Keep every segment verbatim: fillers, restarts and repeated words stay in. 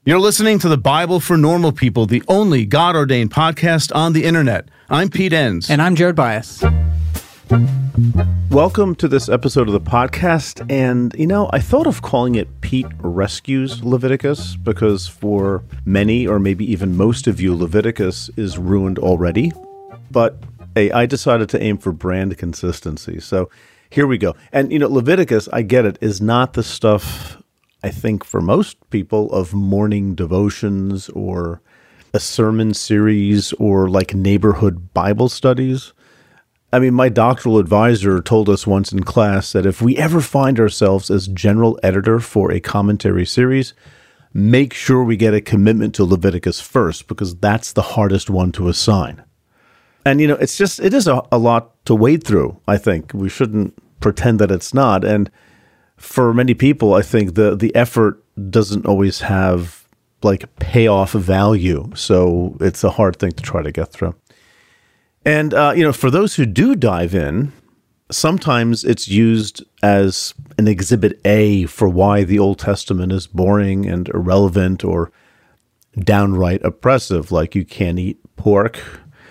You're listening to the Bible for Normal People, the only God-ordained podcast on the internet. I'm Pete Enns. And I'm Jared Bias. Welcome to this episode of the podcast. And, you know, I thought of calling it Pete Rescues Leviticus because for many, or maybe even most of you, Leviticus is ruined already. But hey, I decided to aim for brand consistency. So here we go. And, you know, Leviticus, I get it, is not the stuff, I think, for most people of morning devotions or a sermon series or like neighborhood Bible studies. I mean, my doctoral advisor told us once in class that if we ever find ourselves as general editor for a commentary series, make sure we get a commitment to Leviticus first, because that's the hardest one to assign. And, you know, it's just, it is a, a lot to wade through, I think. We shouldn't pretend that it's not. And for many people, I think the, the effort doesn't always have like payoff value. So it's a hard thing to try to get through. And, uh, you know, for those who do dive in, sometimes it's used as an exhibit A for why the Old Testament is boring and irrelevant or downright oppressive, like you can't eat pork,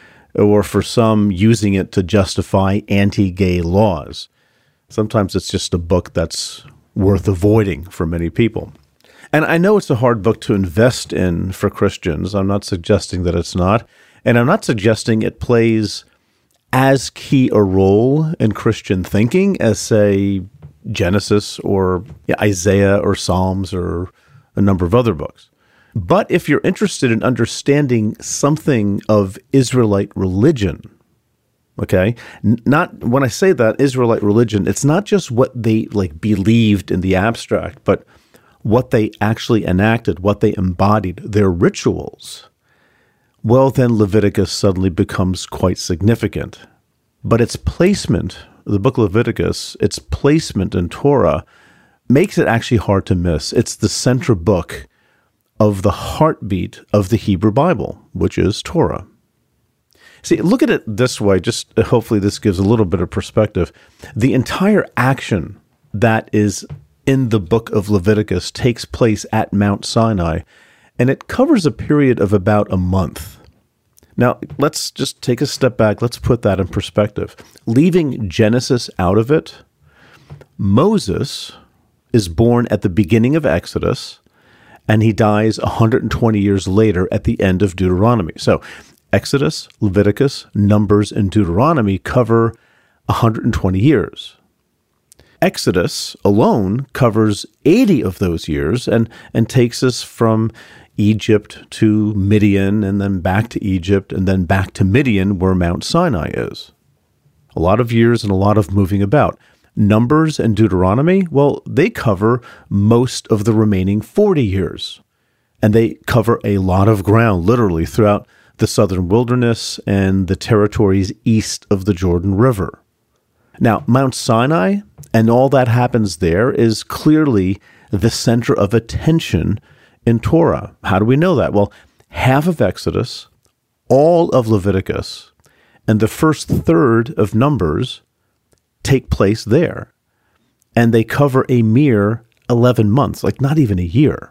or for some using it to justify anti-gay laws. Sometimes it's just a book that's worth avoiding for many people. And I know it's a hard book to invest in for Christians. I'm not suggesting that it's not. And I'm not suggesting it plays as key a role in Christian thinking as, say, Genesis or yeah, Isaiah or Psalms or a number of other books. But if you're interested in understanding something of Israelite religion, okay, not when I say that Israelite religion, it's not just what they like believed in the abstract, but what they actually enacted, what they embodied, their rituals. Well, then Leviticus suddenly becomes quite significant. But its placement, the book of Leviticus, its placement in Torah makes it actually hard to miss. It's the central book of the heartbeat of the Hebrew Bible, which is Torah. See, look at it this way, just hopefully this gives a little bit of perspective. The entire action that is in the book of Leviticus takes place at Mount Sinai, and it covers a period of about a month. Now, let's just take a step back. Let's put that in perspective. Leaving Genesis out of it, Moses is born at the beginning of Exodus, and he dies one hundred twenty years later at the end of Deuteronomy. So Exodus, Leviticus, Numbers, and Deuteronomy cover one hundred twenty years. Exodus alone covers eighty of those years and, and takes us from Egypt to Midian and then back to Egypt and then back to Midian where Mount Sinai is. A lot of years and a lot of moving about. Numbers and Deuteronomy, well, they cover most of the remaining forty years. And they cover a lot of ground, literally, throughout the southern wilderness and the territories east of the Jordan River. Now, Mount Sinai and all that happens there is clearly the center of attention in Torah. How do we know that? Well, half of Exodus, all of Leviticus, and the first third of Numbers take place there. And they cover a mere eleven months, like not even a year.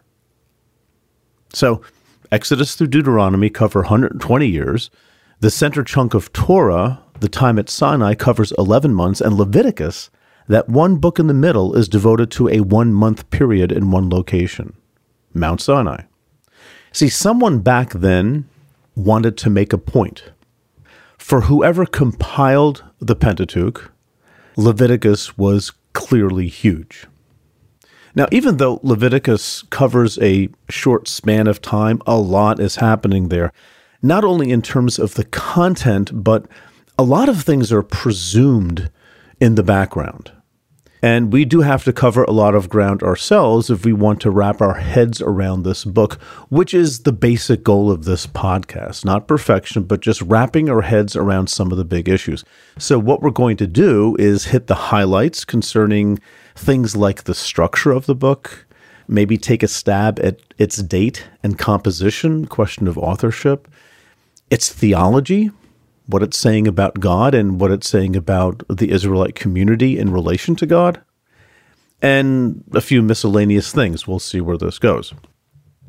So Exodus through Deuteronomy cover one hundred twenty years. The center chunk of Torah, the time at Sinai, covers eleven months, and Leviticus, that one book in the middle, is devoted to a one-month period in one location, Mount Sinai. See, someone back then wanted to make a point. For whoever compiled the Pentateuch, Leviticus was clearly huge. Now, even though Leviticus covers a short span of time, a lot is happening there, not only in terms of the content, but a lot of things are presumed in the background. And we do have to cover a lot of ground ourselves if we want to wrap our heads around this book, which is the basic goal of this podcast. Not perfection, but just wrapping our heads around some of the big issues. So what we're going to do is hit the highlights concerning things like the structure of the book, maybe take a stab at its date and composition, question of authorship, its theology, what it's saying about God and what it's saying about the Israelite community in relation to God, and a few miscellaneous things. We'll see where this goes.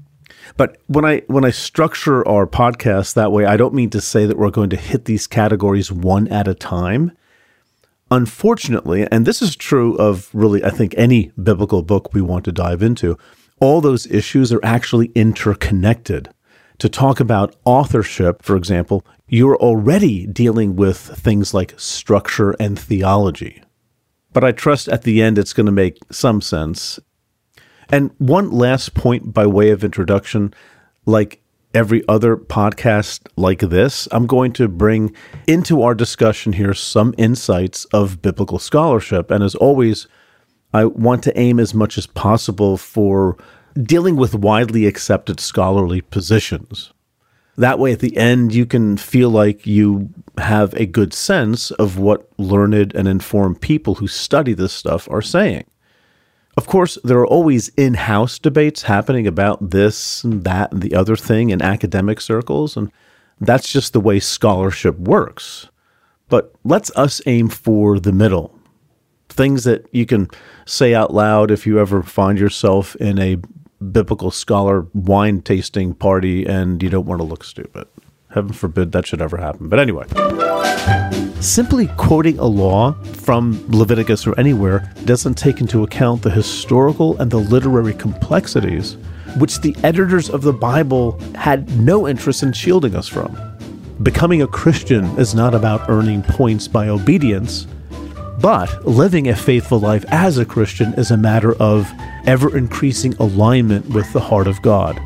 But when I when I structure our podcast that way, I don't mean to say that we're going to hit these categories one at a time. Unfortunately, and this is true of really, I think, any biblical book we want to dive into, all those issues are actually interconnected. To talk about authorship, for example, you're already dealing with things like structure and theology. But I trust at the end it's going to make some sense. And one last point by way of introduction, like every other podcast like this, I'm going to bring into our discussion here some insights of biblical scholarship. And as always, I want to aim as much as possible for dealing with widely accepted scholarly positions. That way, at the end, you can feel like you have a good sense of what learned and informed people who study this stuff are saying. Of course, there are always in-house debates happening about this and that and the other thing in academic circles, and that's just the way scholarship works. But let's us aim for the middle. Things that you can say out loud if you ever find yourself in a biblical scholar wine tasting party and you don't want to look stupid. Heaven forbid that should ever happen. But anyway, simply quoting a law from Leviticus or anywhere doesn't take into account the historical and the literary complexities which the editors of the Bible had no interest in shielding us from. Becoming a Christian is not about earning points by obedience, but living a faithful life as a Christian is a matter of ever-increasing alignment with the heart of God.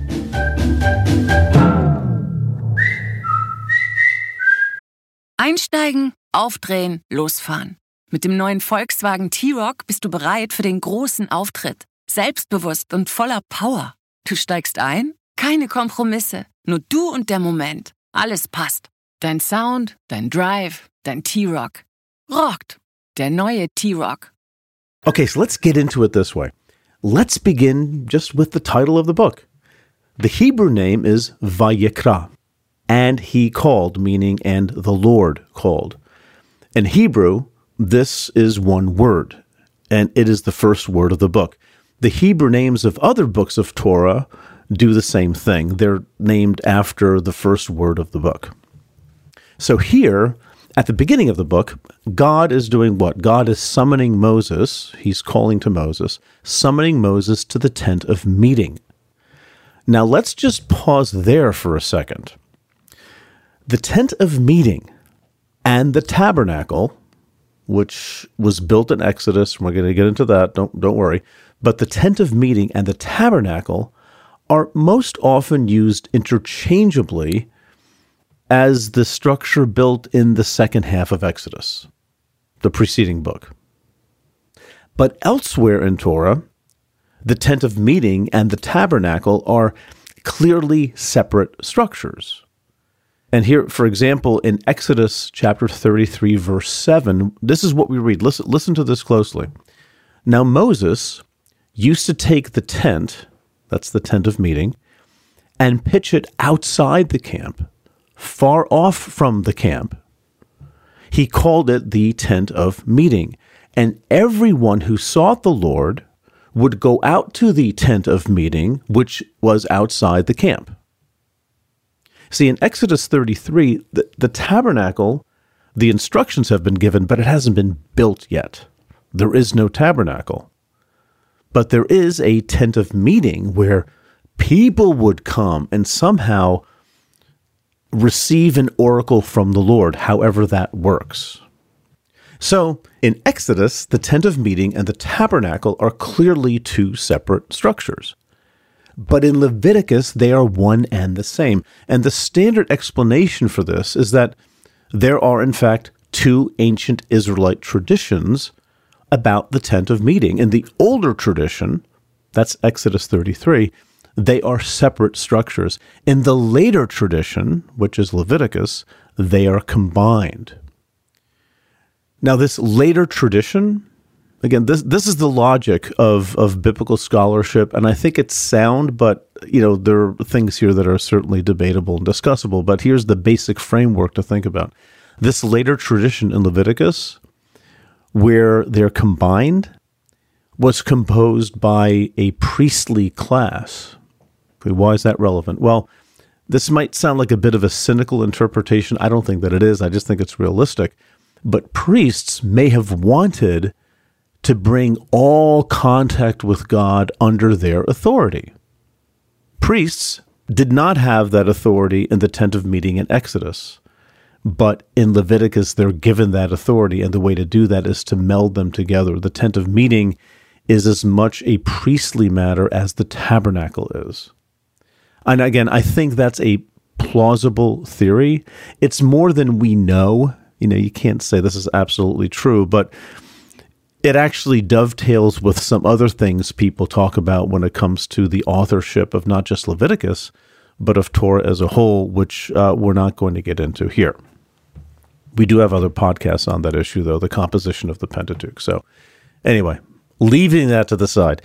Einsteigen, aufdrehen, losfahren. Mit dem neuen Volkswagen T-Roc bist du bereit für den großen Auftritt. Selbstbewusst und voller Power. Du steigst ein? Keine Kompromisse. Nur du und der Moment. Alles passt. Dein Sound, dein Drive, dein T-Roc. Rockt. Der neue T-Roc. Okay, so let's get into it this way. Let's begin just with the title of the book. The Hebrew name is Vayikra. And he called, meaning, and the Lord called. In Hebrew, this is one word, and it is the first word of the book. The Hebrew names of other books of Torah do the same thing. They're named after the first word of the book. So here, at the beginning of the book, God is doing what? God is summoning Moses. He's calling to Moses, summoning Moses to the tent of meeting. Now, let's just pause there for a second. The tent of meeting and the tabernacle, which was built in Exodus, we're going to get into that, don't, don't worry, but the tent of meeting and the tabernacle are most often used interchangeably as the structure built in the second half of Exodus, the preceding book. But elsewhere in Torah, the tent of meeting and the tabernacle are clearly separate structures. And here, for example, in Exodus chapter thirty-three, verse seven, this is what we read. Listen, listen to this closely. Now Moses used to take the tent, that's the tent of meeting, and pitch it outside the camp, far off from the camp. He called it the tent of meeting. And everyone who sought the Lord would go out to the tent of meeting, which was outside the camp. See, in Exodus thirty-three, the, the tabernacle, the instructions have been given, but it hasn't been built yet. There is no tabernacle. But there is a tent of meeting where people would come and somehow receive an oracle from the Lord, however that works. So, in Exodus, the tent of meeting and the tabernacle are clearly two separate structures. But in Leviticus, they are one and the same. And the standard explanation for this is that there are, in fact, two ancient Israelite traditions about the tent of meeting. In the older tradition, that's Exodus thirty-three, they are separate structures. In the later tradition, which is Leviticus, they are combined. Now, this later tradition, again, this this is the logic of, of biblical scholarship, and I think it's sound, but you know there are things here that are certainly debatable and discussable, but here's the basic framework to think about. This later tradition in Leviticus, where they're combined, was composed by a priestly class. Why is that relevant? Well, this might sound like a bit of a cynical interpretation. I don't think that it is. I just think it's realistic. But priests may have wanted to bring all contact with God under their authority. Priests did not have that authority in the tent of meeting in Exodus. But in Leviticus, they're given that authority, and the way to do that is to meld them together. The tent of meeting is as much a priestly matter as the tabernacle is. And again, I think that's a plausible theory. It's more than we know. You know, you can't say this is absolutely true, but it actually dovetails with some other things people talk about when it comes to the authorship of not just Leviticus, but of Torah as a whole, which uh, we're not going to get into here. We do have other podcasts on that issue, though, the composition of the Pentateuch. So anyway, leaving that to the side,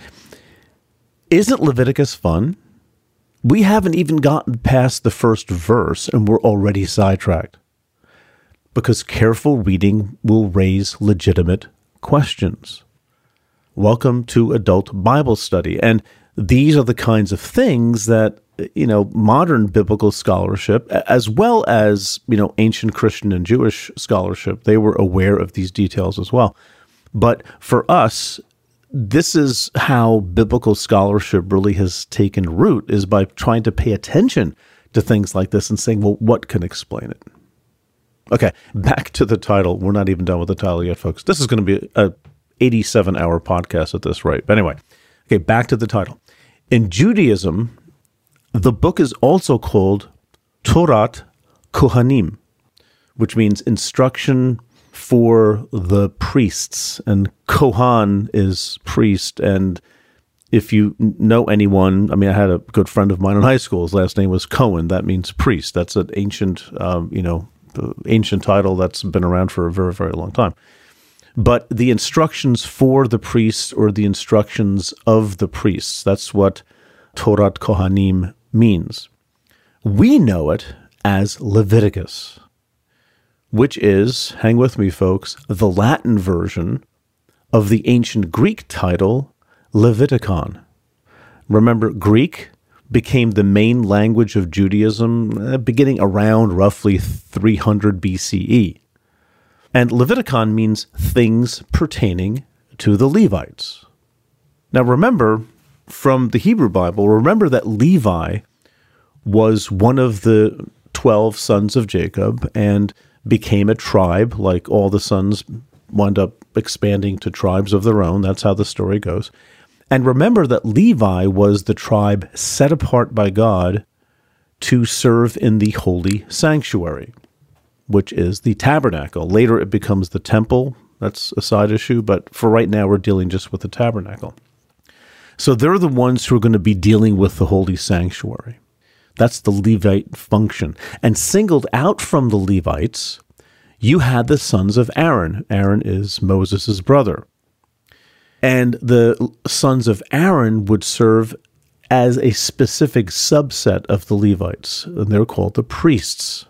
isn't Leviticus fun? We haven't even gotten past the first verse, and we're already sidetracked. Because careful reading will raise legitimate questions. Welcome to Adult Bible Study. And these are the kinds of things that, you know, modern biblical scholarship, as well as, you know, ancient Christian and Jewish scholarship, they were aware of these details as well. But for us, this is how biblical scholarship really has taken root, is by trying to pay attention to things like this and saying, well, what can explain it? Okay, back to the title. We're not even done with the title yet, folks. This is going to be a eighty-seven hour podcast at this rate. But anyway, okay, back to the title. In Judaism, the book is also called Torat Kohanim, which means instruction for the priests. And Kohan is priest. And if you know anyone, I mean, I had a good friend of mine in high school. His last name was Cohen. That means priest. That's an ancient, um, you know, ancient title that's been around for a very, very long time. But the instructions for the priests, or the instructions of the priests, that's what Torat Kohanim means. We know it as Leviticus, which is, hang with me folks, the Latin version of the ancient Greek title Leviticon. Remember, Greek became the main language of Judaism uh, beginning around roughly three hundred B C E. And Leviticon means things pertaining to the Levites. Now remember, from the Hebrew Bible, remember that Levi was one of the twelve sons of Jacob and became a tribe, like all the sons wound up expanding to tribes of their own. That's how the story goes. And remember that Levi was the tribe set apart by God to serve in the holy sanctuary, which is the tabernacle. Later it becomes the temple. That's a side issue, but for right now we're dealing just with the tabernacle. So they're the ones who are going to be dealing with the holy sanctuary. That's the Levite function. And singled out from the Levites, you had the sons of Aaron. Aaron is Moses' brother. And the sons of Aaron would serve as a specific subset of the Levites, and they're called the priests.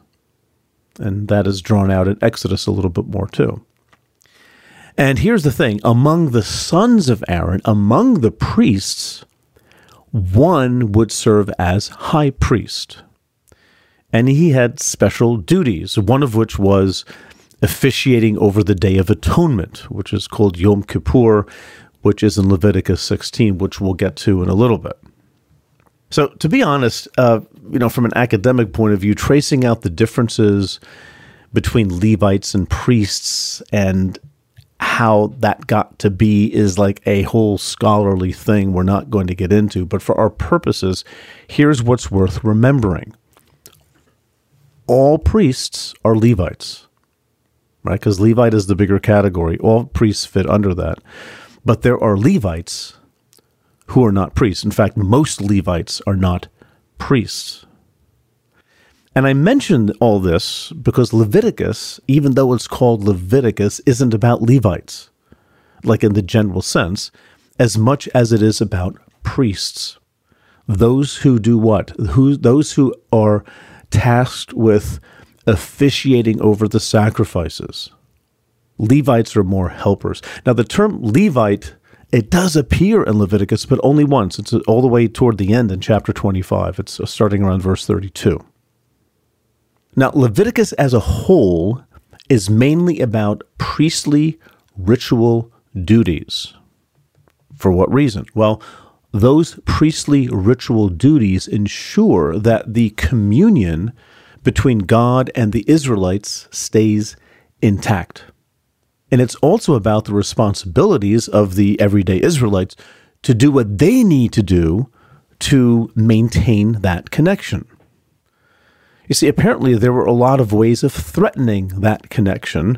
And that is drawn out in Exodus a little bit more too. And here's the thing, among the sons of Aaron, among the priests, one would serve as high priest. And he had special duties, one of which was officiating over the Day of Atonement, which is called Yom Kippur, which is in Leviticus sixteen, which we'll get to in a little bit. So to be honest, uh, you know, from an academic point of view, tracing out the differences between Levites and priests and how that got to be is like a whole scholarly thing we're not going to get into. But for our purposes, here's what's worth remembering. All priests are Levites, right? Because Levite is the bigger category. All priests fit under that. But there are Levites who are not priests. In fact, most Levites are not priests. And I mentioned all this because Leviticus, even though it's called Leviticus, isn't about Levites, like in the general sense, as much as it is about priests. Those who do what? Who, those who are tasked with officiating over the sacrifices. Levites are more helpers. Now, the term Levite it does appear in Leviticus, but only once. It's all the way toward the end in chapter twenty-five. It's starting around verse thirty-two. Now, Leviticus as a whole is mainly about priestly ritual duties. For what reason? Well, those priestly ritual duties ensure that the communion between God and the Israelites stays intact. And it's also about the responsibilities of the everyday Israelites to do what they need to do to maintain that connection. You see, apparently there were a lot of ways of threatening that connection,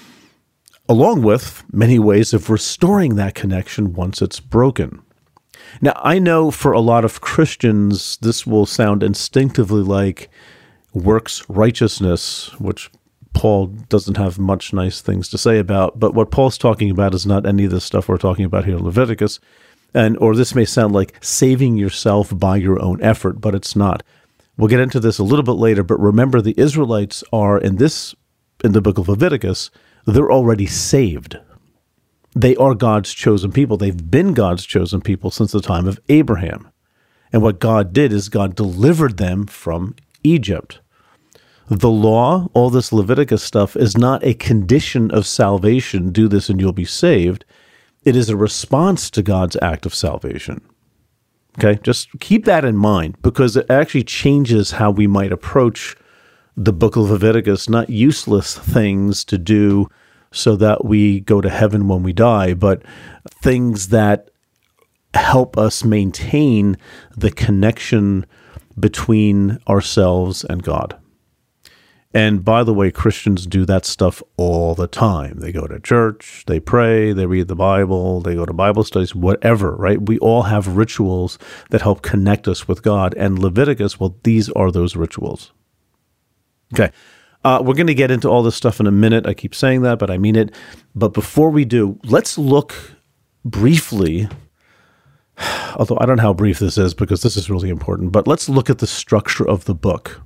along with many ways of restoring that connection once it's broken. Now, I know for a lot of Christians, this will sound instinctively like works righteousness, which Paul doesn't have much nice things to say about, but what Paul's talking about is not any of the stuff we're talking about here in Leviticus, and or this may sound like saving yourself by your own effort, but it's not. We'll get into this a little bit later, but remember the Israelites are in this, in the book of Leviticus, they're already saved. They are God's chosen people. They've been God's chosen people since the time of Abraham. And what God did is God delivered them from Egypt. The law, all this Leviticus stuff, is not a condition of salvation, do this and you'll be saved. It is a response to God's act of salvation. Okay, just keep that in mind, because it actually changes how we might approach the book of Leviticus, not useless things to do so that we go to heaven when we die, but things that help us maintain the connection between ourselves and God. And by the way, Christians do that stuff all the time. They go to church, they pray, they read the Bible, they go to Bible studies, whatever, right? We all have rituals that help connect us with God. And Leviticus, well, these are those rituals. Okay, uh, we're going to get into all this stuff in a minute. I keep saying that, but I mean it. But before we do, let's look briefly, although I don't know how brief this is because this is really important, but let's look at the structure of the book.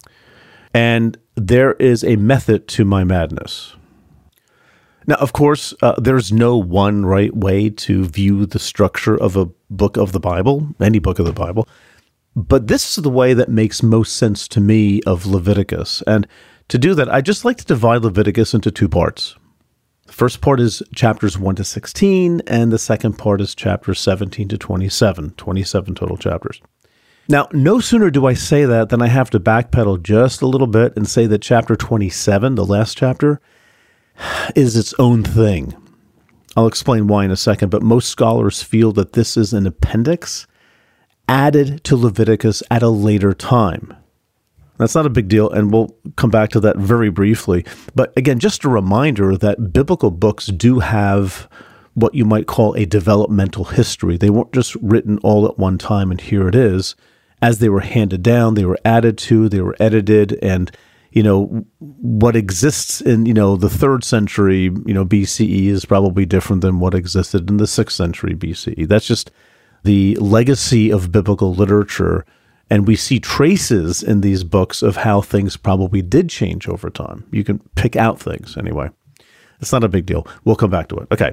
And there is a method to my madness. Now, of course, uh, there's no one right way to view the structure of a book of the Bible, any book of the Bible. But this is the way that makes most sense to me of Leviticus. And to do that, I just like to divide Leviticus into two parts. The first part is chapters one to sixteen, and the second part is chapters seventeen to twenty-seven, twenty-seven total chapters. Now, no sooner do I say that than I have to backpedal just a little bit and say that chapter twenty-seven, the last chapter, is its own thing. I'll explain why in a second, but most scholars feel that this is an appendix added to Leviticus at a later time. That's not a big deal, and we'll come back to that very briefly. But again, just a reminder that biblical books do have what you might call a developmental history. They weren't just written all at one time, and here it is. As they were handed down, they were added to, they were edited, and, you know, what exists in, you know, the third century, you know, B C E is probably different than what existed in the sixth century B C E. That's just the legacy of biblical literature, and we see traces in these books of how things probably did change over time. You can pick out things anyway. It's not a big deal. We'll come back to it. Okay.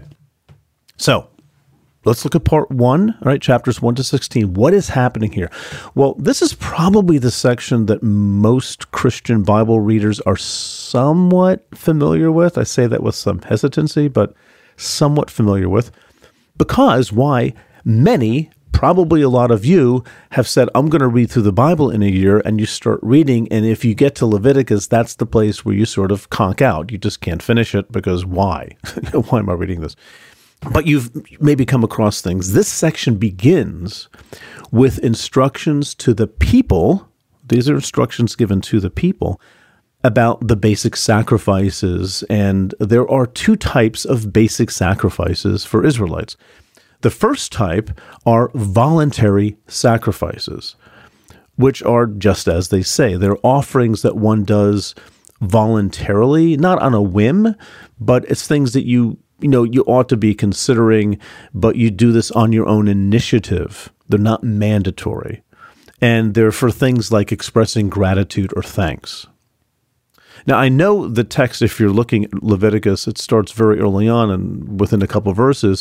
So, let's look at part one, all right, chapters one to sixteen. What is happening here? Well, this is probably the section that most Christian Bible readers are somewhat familiar with. I say that with some hesitancy, but somewhat familiar with. Because, why? Many, probably a lot of you, have said, I'm going to read through the Bible in a year, and you start reading, and if you get to Leviticus, that's the place where you sort of conk out. You just can't finish it because why? Why am I reading this? But you've maybe come across things. This section begins with instructions to the people. These are instructions given to the people about the basic sacrifices. And there are two types of basic sacrifices for Israelites. The first type are voluntary sacrifices, which are just as they say. They're offerings that one does voluntarily, not on a whim, but it's things that you you know, you ought to be considering, but you do this on your own initiative. They're not mandatory. And they're for things like expressing gratitude or thanks. Now, I know the text, if you're looking at Leviticus, it starts very early on and within a couple of verses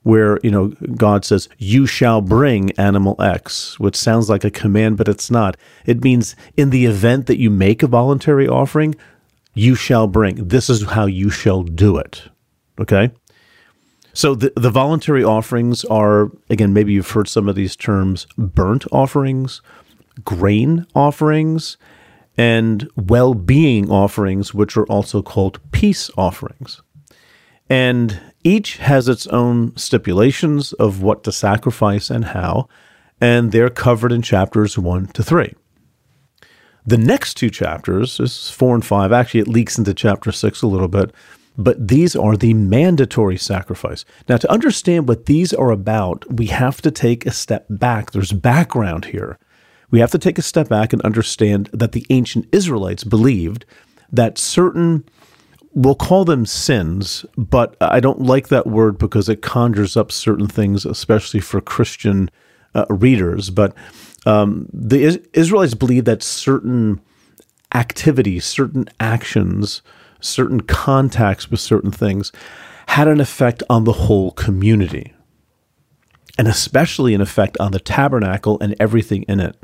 where, you know, God says, you shall bring animal X, which sounds like a command, but it's not. It means in the event that you make a voluntary offering, you shall bring. This is how you shall do it. Okay? So the, the voluntary offerings are, again, maybe you've heard some of these terms, burnt offerings, grain offerings, and well-being offerings, which are also called peace offerings. And each has its own stipulations of what to sacrifice and how, and they're covered in chapters one to three. The next two chapters, this is four and five, actually it leaks into chapter six a little bit, but these are the mandatory sacrifice. Now, to understand what these are about, we have to take a step back. There's background here. We have to take a step back and understand that the ancient Israelites believed that certain, we'll call them sins, but I don't like that word because it conjures up certain things, especially for Christian uh, readers. But um, the Is- Israelites believed that certain activities, certain actions, certain contacts with certain things had an effect on the whole community, and especially an effect on the tabernacle and everything in it.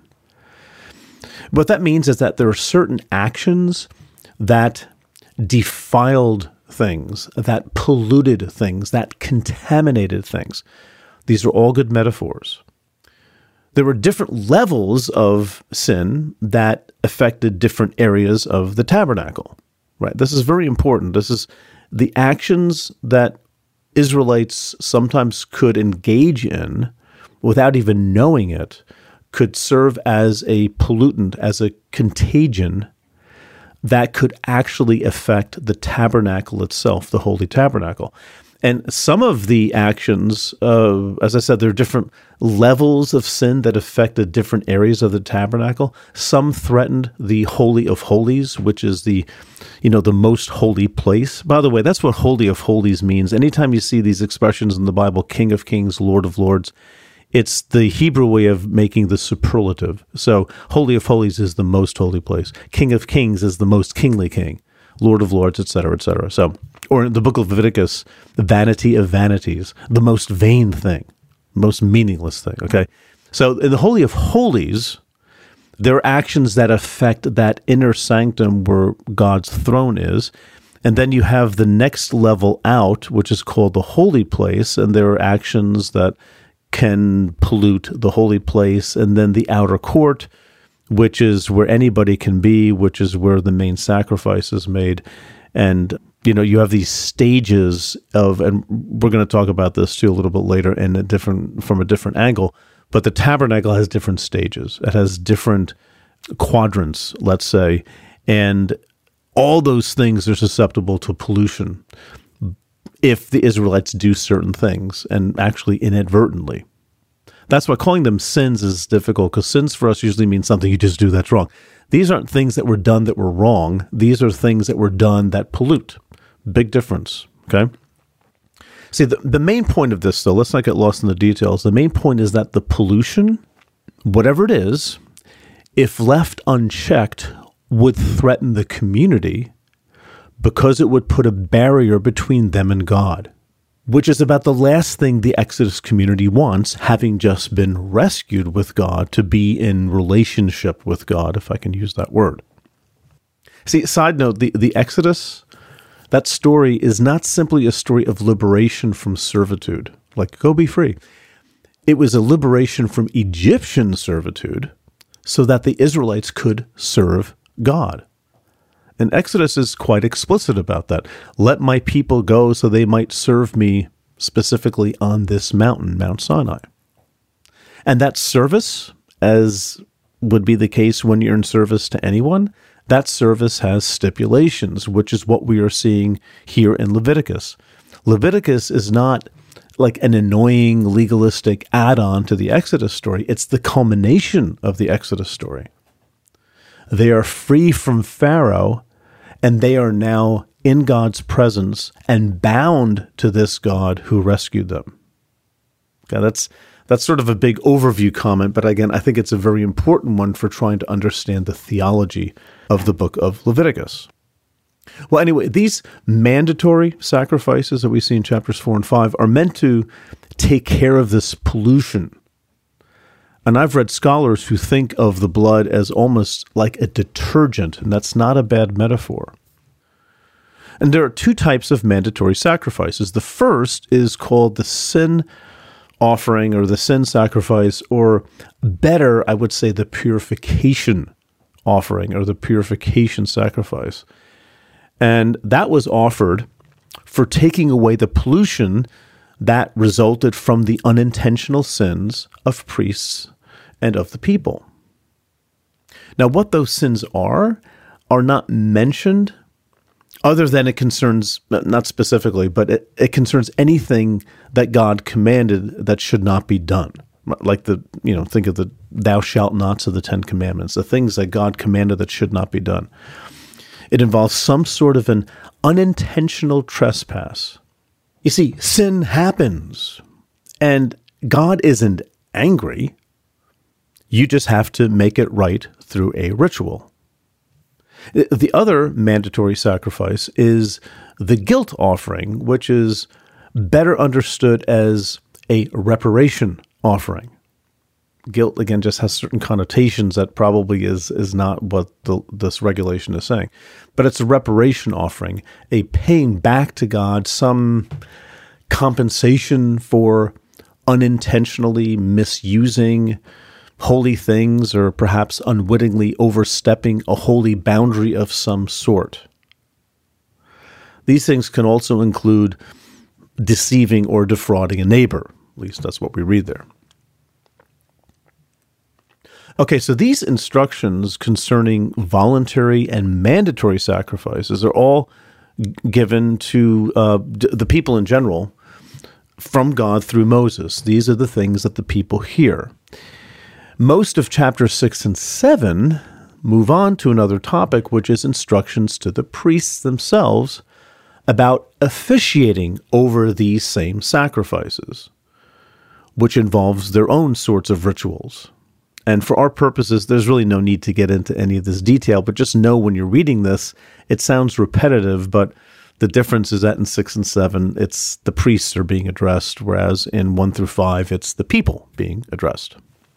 What that means is that there are certain actions that defiled things, that polluted things, that contaminated things. These are all good metaphors. There were different levels of sin that affected different areas of the tabernacle. Right? This is very important. This is the actions that Israelites sometimes could engage in without even knowing it could serve as a pollutant, as a contagion that could actually affect the tabernacle itself, the holy tabernacle. And some of the actions, uh, as I said, there are different levels of sin that affected different areas of the tabernacle. Some threatened the Holy of Holies, which is the, you know, the most holy place. By the way, that's what Holy of Holies means. Anytime you see these expressions in the Bible, King of Kings, Lord of Lords, it's the Hebrew way of making the superlative. So Holy of Holies is the most holy place. King of Kings is the most kingly king. Lord of Lords, et cetera, et cetera. So, or in the book of Leviticus, the vanity of vanities, the most vain thing, most meaningless thing, okay? So in the Holy of Holies, there are actions that affect that inner sanctum where God's throne is, and then you have the next level out, which is called the holy place, and there are actions that can pollute the holy place, and then the outer court, which is where anybody can be, which is where the main sacrifice is made. And, you know, you have these stages of, and we're going to talk about this too a little bit later in a different, from a different angle, but the tabernacle has different stages. It has different quadrants, let's say, and all those things are susceptible to pollution if the Israelites do certain things, and actually inadvertently. That's why calling them sins is difficult, because sins for us usually means something you just do that's wrong. These aren't things that were done that were wrong. These are things that were done that pollute. Big difference, okay? See, the, the main point of this, though, let's not get lost in the details. The main point is that the pollution, whatever it is, if left unchecked, would threaten the community because it would put a barrier between them and God, which is about the last thing the Exodus community wants, having just been rescued with God, to be in relationship with God, if I can use that word. See, side note, the, the Exodus, that story is not simply a story of liberation from servitude, like go be free. It was a liberation from Egyptian servitude so that the Israelites could serve God. And Exodus is quite explicit about that. Let my people go so they might serve me specifically on this mountain, Mount Sinai. And that service, as would be the case when you're in service to anyone, that service has stipulations, which is what we are seeing here in Leviticus. Leviticus is not like an annoying legalistic add-on to the Exodus story. It's the culmination of the Exodus story. They are free from Pharaoh, and they are now in God's presence and bound to this God who rescued them. Okay, that's that's sort of a big overview comment, but again, I think it's a very important one for trying to understand the theology of the book of Leviticus. Well, anyway, these mandatory sacrifices that we see in chapters four and five are meant to take care of this pollution. And I've read scholars who think of the blood as almost like a detergent, and that's not a bad metaphor. And there are two types of mandatory sacrifices. The first is called the sin offering or the sin sacrifice, or better, I would say the purification offering or the purification sacrifice. And that was offered for taking away the pollution that resulted from the unintentional sins of priests and of the people. Now, what those sins are, are not mentioned, other than it concerns, not specifically, but it, it concerns anything that God commanded that should not be done. Like the, you know, think of the thou shalt nots of the Ten Commandments, the things that God commanded that should not be done. It involves some sort of an unintentional trespass. You see, sin happens, and God isn't angry. You just have to make it right through a ritual. The other mandatory sacrifice is the guilt offering, which is better understood as a reparation offering. Guilt, again, just has certain connotations that probably is is not what the, this regulation is saying. But it's a reparation offering, a paying back to God some compensation for unintentionally misusing holy things or perhaps unwittingly overstepping a holy boundary of some sort. These things can also include deceiving or defrauding a neighbor. At least that's what we read there. Okay, so these instructions concerning voluntary and mandatory sacrifices are all given to uh, d- the people in general from God through Moses. These are the things that the people hear. Most of chapters six and seven move on to another topic, which is instructions to the priests themselves about officiating over these same sacrifices, which involves their own sorts of rituals. And for our purposes, there's really no need to get into any of this detail, but just know when you're reading this, it sounds repetitive, but the difference is that in six and seven, it's the priests are being addressed, whereas in one through five, it's the people being addressed.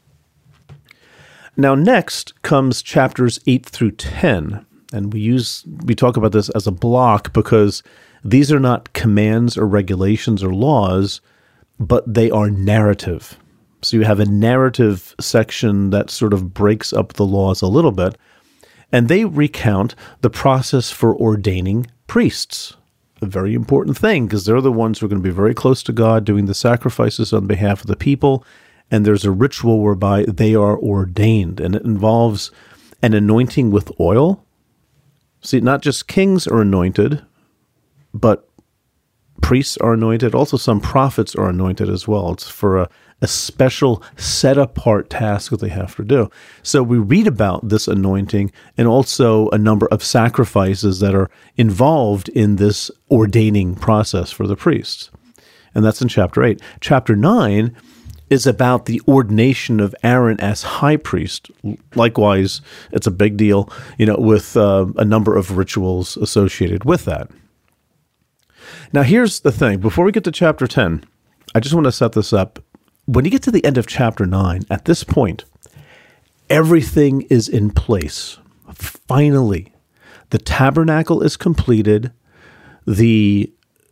Now, next comes chapters eight through ten, and we use we talk about this as a block because these are not commands or regulations or laws, but they are narrative. So you have a narrative section that sort of breaks up the laws a little bit, and they recount the process for ordaining priests, a very important thing because they're the ones who are going to be very close to God, doing the sacrifices on behalf of the people, and there's a ritual whereby they are ordained, and it involves an anointing with oil. See, not just kings are anointed, but priests are anointed. Also, some prophets are anointed as well. It's for a, a special set-apart task that they have to do. So we read about this anointing and also a number of sacrifices that are involved in this ordaining process for the priests. And that's in chapter eight. Chapter nine is about the ordination of Aaron as high priest. Likewise, it's a big deal, you know, with uh, a number of rituals associated with that. Now, here's the thing. Before we get to chapter ten, I just want to set this up. When you get to the end of chapter nine, at this point, everything is in place. Finally, the tabernacle is completed. The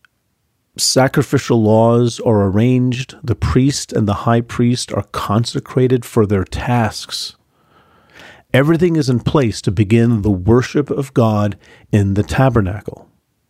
sacrificial laws are arranged. The priest and the high priest are consecrated for their tasks. Everything is in place to begin the worship of God in the tabernacle.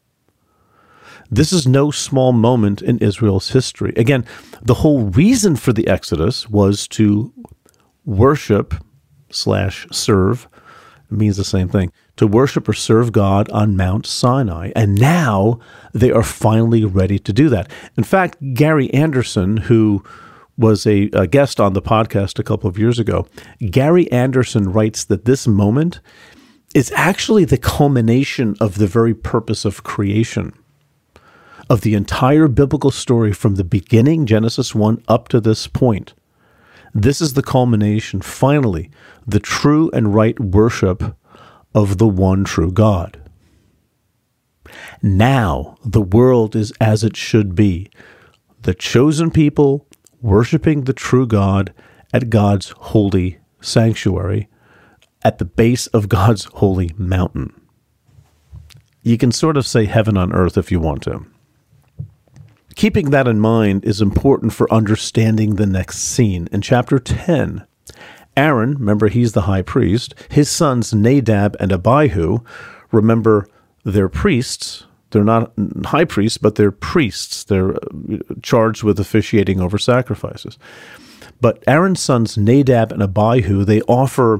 This is no small moment in Israel's history. Again, the whole reason for the Exodus was to worship slash serve. It means the same thing. To worship or serve God on Mount Sinai. And now they are finally ready to do that. In fact, Gary Anderson, who was a, a guest on the podcast a couple of years ago, Gary Anderson writes that this moment is actually the culmination of the very purpose of creation, of the entire biblical story from the beginning, Genesis one, up to this point. This is the culmination, finally, the true and right worship of the one true God. Now the world is as it should be, the chosen people worshiping the true God at God's holy sanctuary, at the base of God's holy mountain. You can sort of say heaven on earth if you want to. Keeping that in mind is important for understanding the next scene. In chapter ten, Aaron, remember he's the high priest, his sons Nadab and Abihu, remember they're priests. They're not high priests, but they're priests. They're charged with officiating over sacrifices. But Aaron's sons Nadab and Abihu, they offer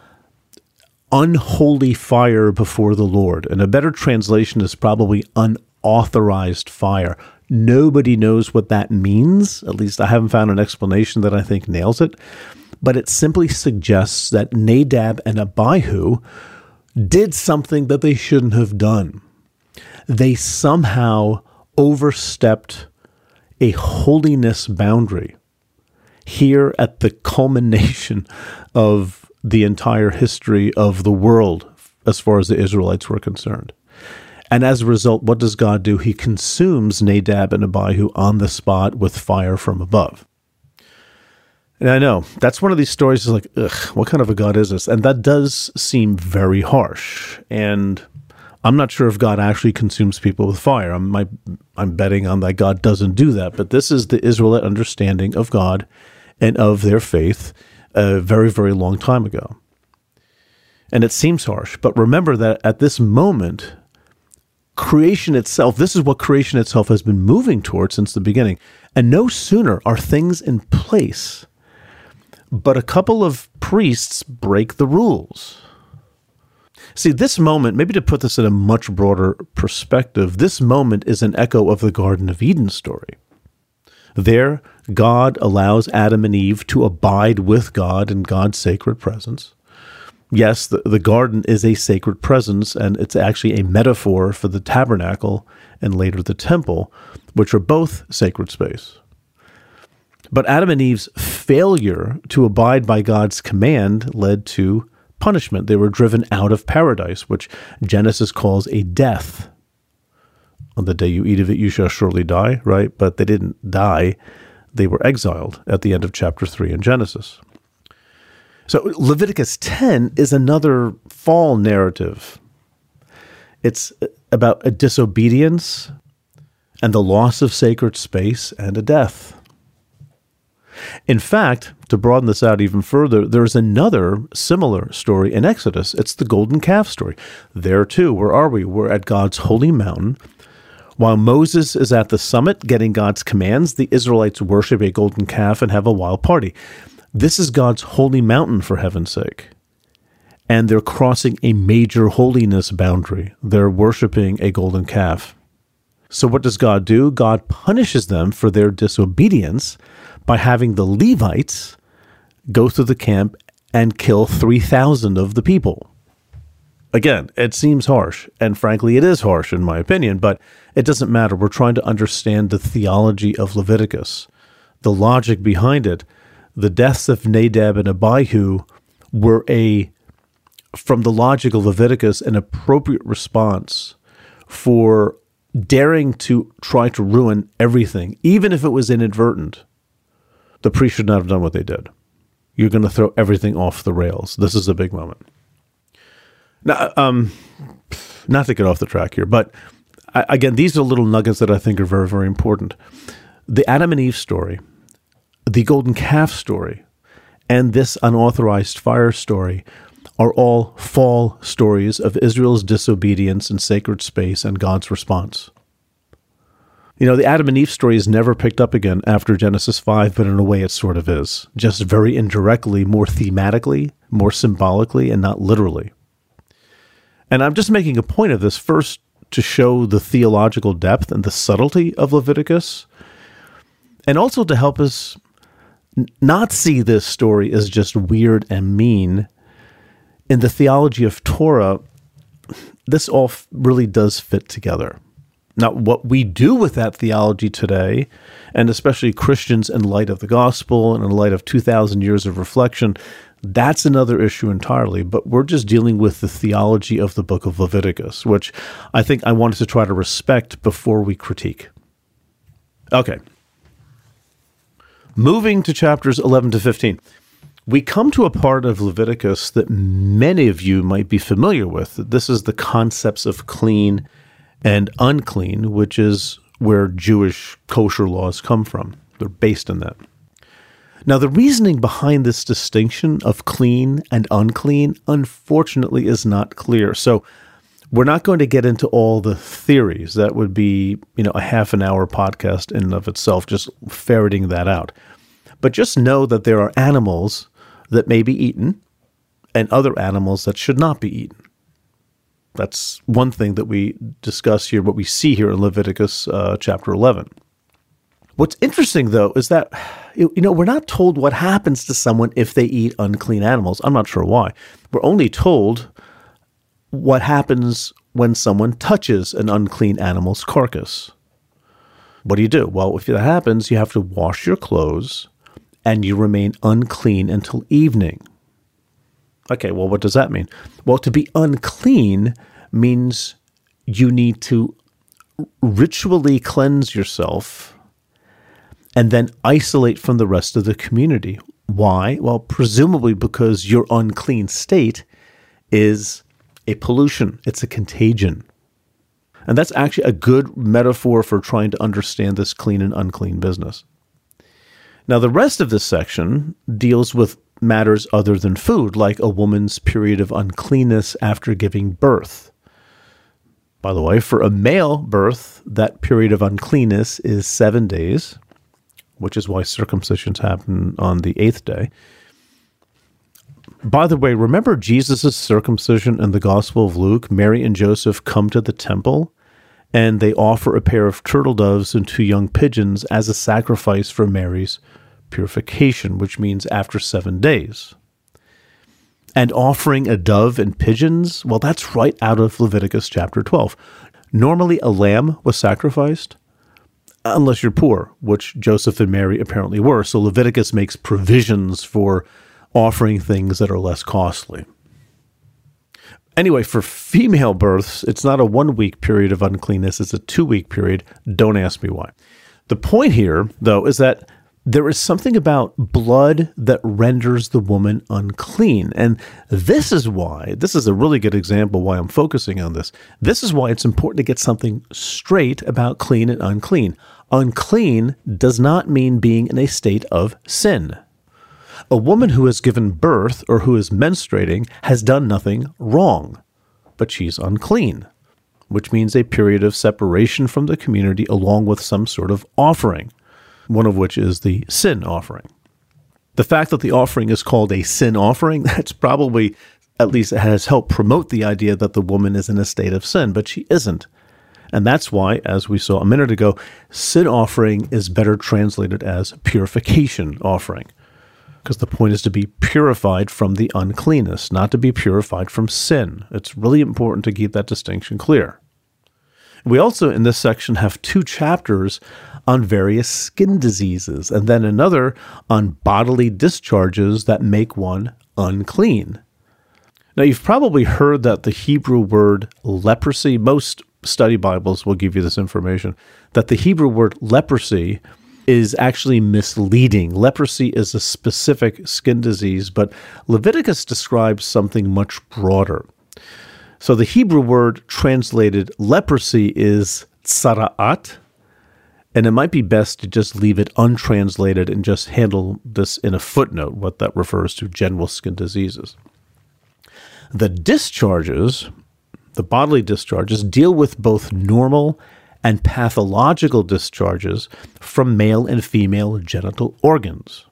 unholy fire before the Lord. And a better translation is probably unauthorized fire. Nobody knows what that means. At least I haven't found an explanation that I think nails it. But it simply suggests that Nadab and Abihu did something that they shouldn't have done. They somehow overstepped a holiness boundary here at the culmination of the entire history of the world as far as the Israelites were concerned. And as a result, what does God do? He consumes Nadab and Abihu on the spot with fire from above. And I know, that's one of these stories is like, ugh, what kind of a God is this? And that does seem very harsh. And I'm not sure if God actually consumes people with fire. I'm, my, I'm betting on that God doesn't do that. But this is the Israelite understanding of God and of their faith a very, very long time ago. And it seems harsh. But remember that at this moment, creation itself, this is what creation itself has been moving towards since the beginning. And no sooner are things in place, but a couple of priests break the rules. See, this moment, maybe to put this in a much broader perspective, this moment is an echo of the Garden of Eden story. There, God allows Adam and Eve to abide with God in God's sacred presence. Yes, the, the garden is a sacred presence, and it's actually a metaphor for the tabernacle and later the temple, which are both sacred space. But Adam and Eve's failure to abide by God's command led to punishment. They were driven out of paradise, which Genesis calls a death. On the day you eat of it, you shall surely die, right? But they didn't die. They were exiled at the end of chapter three in Genesis. So Leviticus ten is another fall narrative. It's about a disobedience and the loss of sacred space and a death. In fact, to broaden this out even further, there's another similar story in Exodus. It's the golden calf story. There too, where are we? We're at God's holy mountain. While Moses is at the summit getting God's commands, the Israelites worship a golden calf and have a wild party. This is God's holy mountain, for heaven's sake. And they're crossing a major holiness boundary. They're worshiping a golden calf. So what does God do? God punishes them for their disobedience by having the Levites go through the camp and kill three thousand of the people. Again, it seems harsh, and frankly, it is harsh in my opinion, but it doesn't matter. We're trying to understand the theology of Leviticus, the logic behind it. The deaths of Nadab and Abihu were a, from the logic of Leviticus, an appropriate response for daring to try to ruin everything, even if it was inadvertent. The priest should not have done what they did. You're going to throw everything off the rails. This is a big moment. Now, um, not to get off the track here, but I, again, these are little nuggets that I think are very, very important. The Adam and Eve story, the golden calf story, and this unauthorized fire story are all fall stories of Israel's disobedience in sacred space and God's response. You know, the Adam and Eve story is never picked up again after Genesis five, but in a way it sort of is. Just very indirectly, more thematically, more symbolically, and not literally. And I'm just making a point of this first to show the theological depth and the subtlety of Leviticus, and also to help us n- not see this story as just weird and mean. In the theology of Torah, this all f- really does fit together. Now, what we do with that theology today, and especially Christians in light of the gospel and in light of two thousand years of reflection, That's another issue entirely, but we're just dealing with the theology of the book of Leviticus, which I think I wanted to try to respect before we critique. Okay. Moving to chapters eleven to fifteen, we come to a part of Leviticus that many of you might be familiar with. This is the concepts of clean and unclean, which is where Jewish kosher laws come from. They're based on that. Now, the reasoning behind this distinction of clean and unclean, unfortunately, is not clear. So we're not going to get into all the theories. That would be, you know, a half an hour podcast in and of itself, just ferreting that out. But just know that there are animals that may be eaten and other animals that should not be eaten. That's one thing that we discuss here, what we see here in Leviticus uh, chapter eleven. What's interesting, though, is that, you know, we're not told what happens to someone if they eat unclean animals. I'm not sure why. We're only told what happens when someone touches an unclean animal's carcass. What do you do? Well, if that happens, you have to wash your clothes and you remain unclean until evening. Okay, well, what does that mean? Well, to be unclean means you need to ritually cleanse yourself and then isolate from the rest of the community. Why? Well, presumably because your unclean state is a pollution. It's a contagion. And that's actually a good metaphor for trying to understand this clean and unclean business. Now, the rest of this section deals with matters other than food, like a woman's period of uncleanness after giving birth. By the way, for a male birth, that period of uncleanness is seven days, which is why circumcisions happen on the eighth day. By the way, remember Jesus' circumcision in the Gospel of Luke? Mary and Joseph come to the temple, and they offer a pair of turtle doves and two young pigeons as a sacrifice for Mary's purification, which means after seven days. And offering a dove and pigeons, well, that's right out of Leviticus chapter twelve. Normally, a lamb was sacrificed, unless you're poor, which Joseph and Mary apparently were. So Leviticus makes provisions for offering things that are less costly. Anyway, for female births, it's not a one-week period of uncleanness, it's a two-week period. Don't ask me why. The point here, though, is that there is something about blood that renders the woman unclean. And this is why, this is a really good example why I'm focusing on this. This is why it's important to get something straight about clean and unclean. Unclean does not mean being in a state of sin. A woman who has given birth or who is menstruating has done nothing wrong, but she's unclean, which means a period of separation from the community along with some sort of offering, one of which is the sin offering. The fact that the offering is called a sin offering, that's probably, at least it has helped promote the idea that the woman is in a state of sin, but she isn't. And that's why, as we saw a minute ago, sin offering is better translated as purification offering, because the point is to be purified from the uncleanness, not to be purified from sin. It's really important to keep that distinction clear. We also, in this section, have two chapters on various skin diseases, and then another on bodily discharges that make one unclean. Now, you've probably heard that the Hebrew word leprosy, most study Bibles will give you this information, that the Hebrew word leprosy is actually misleading. Leprosy is a specific skin disease, but Leviticus describes something much broader. So the Hebrew word translated leprosy is tsara'at, and it might be best to just leave it untranslated and just handle this in a footnote, what that refers to, general skin diseases. The discharges, the bodily discharges, deal with both normal and pathological discharges from male and female genital organs.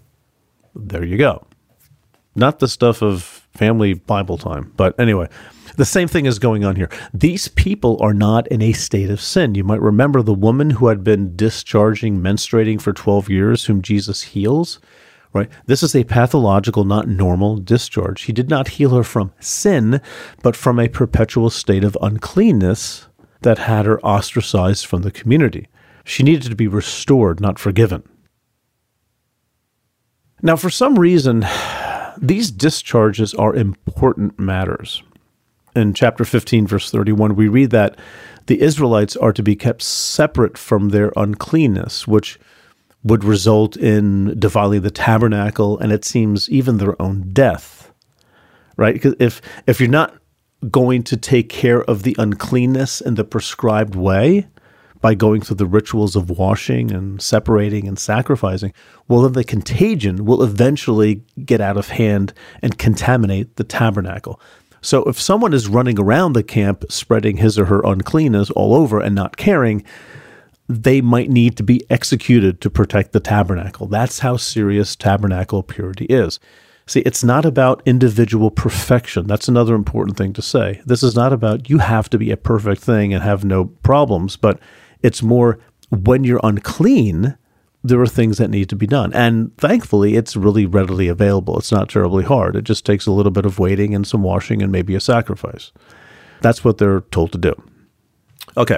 There you go. Not the stuff of family Bible time, but anyway, the same thing is going on here. These people are not in a state of sin. You might remember the woman who had been discharging, menstruating for twelve years, whom Jesus heals, right? This is a pathological, not normal discharge. He did not heal her from sin, but from a perpetual state of uncleanness that had her ostracized from the community. She needed to be restored, not forgiven. Now, for some reason, these discharges are important matters. In chapter fifteen, verse thirty-one, we read that the Israelites are to be kept separate from their uncleanness, which would result in defiling the tabernacle, and it seems even their own death, right? Because if, if you're not going to take care of the uncleanness in the prescribed way, by going through the rituals of washing and separating and sacrificing, well, then the contagion will eventually get out of hand and contaminate the tabernacle. So if someone is running around the camp spreading his or her uncleanness all over and not caring, they might need to be executed to protect the tabernacle. That's how serious tabernacle purity is. See, it's not about individual perfection. That's another important thing to say. This is not about you have to be a perfect thing and have no problems, but it's more when you're unclean, there are things that need to be done. And thankfully, it's really readily available. It's not terribly hard. It just takes a little bit of waiting and some washing and maybe a sacrifice. That's what they're told to do. Okay.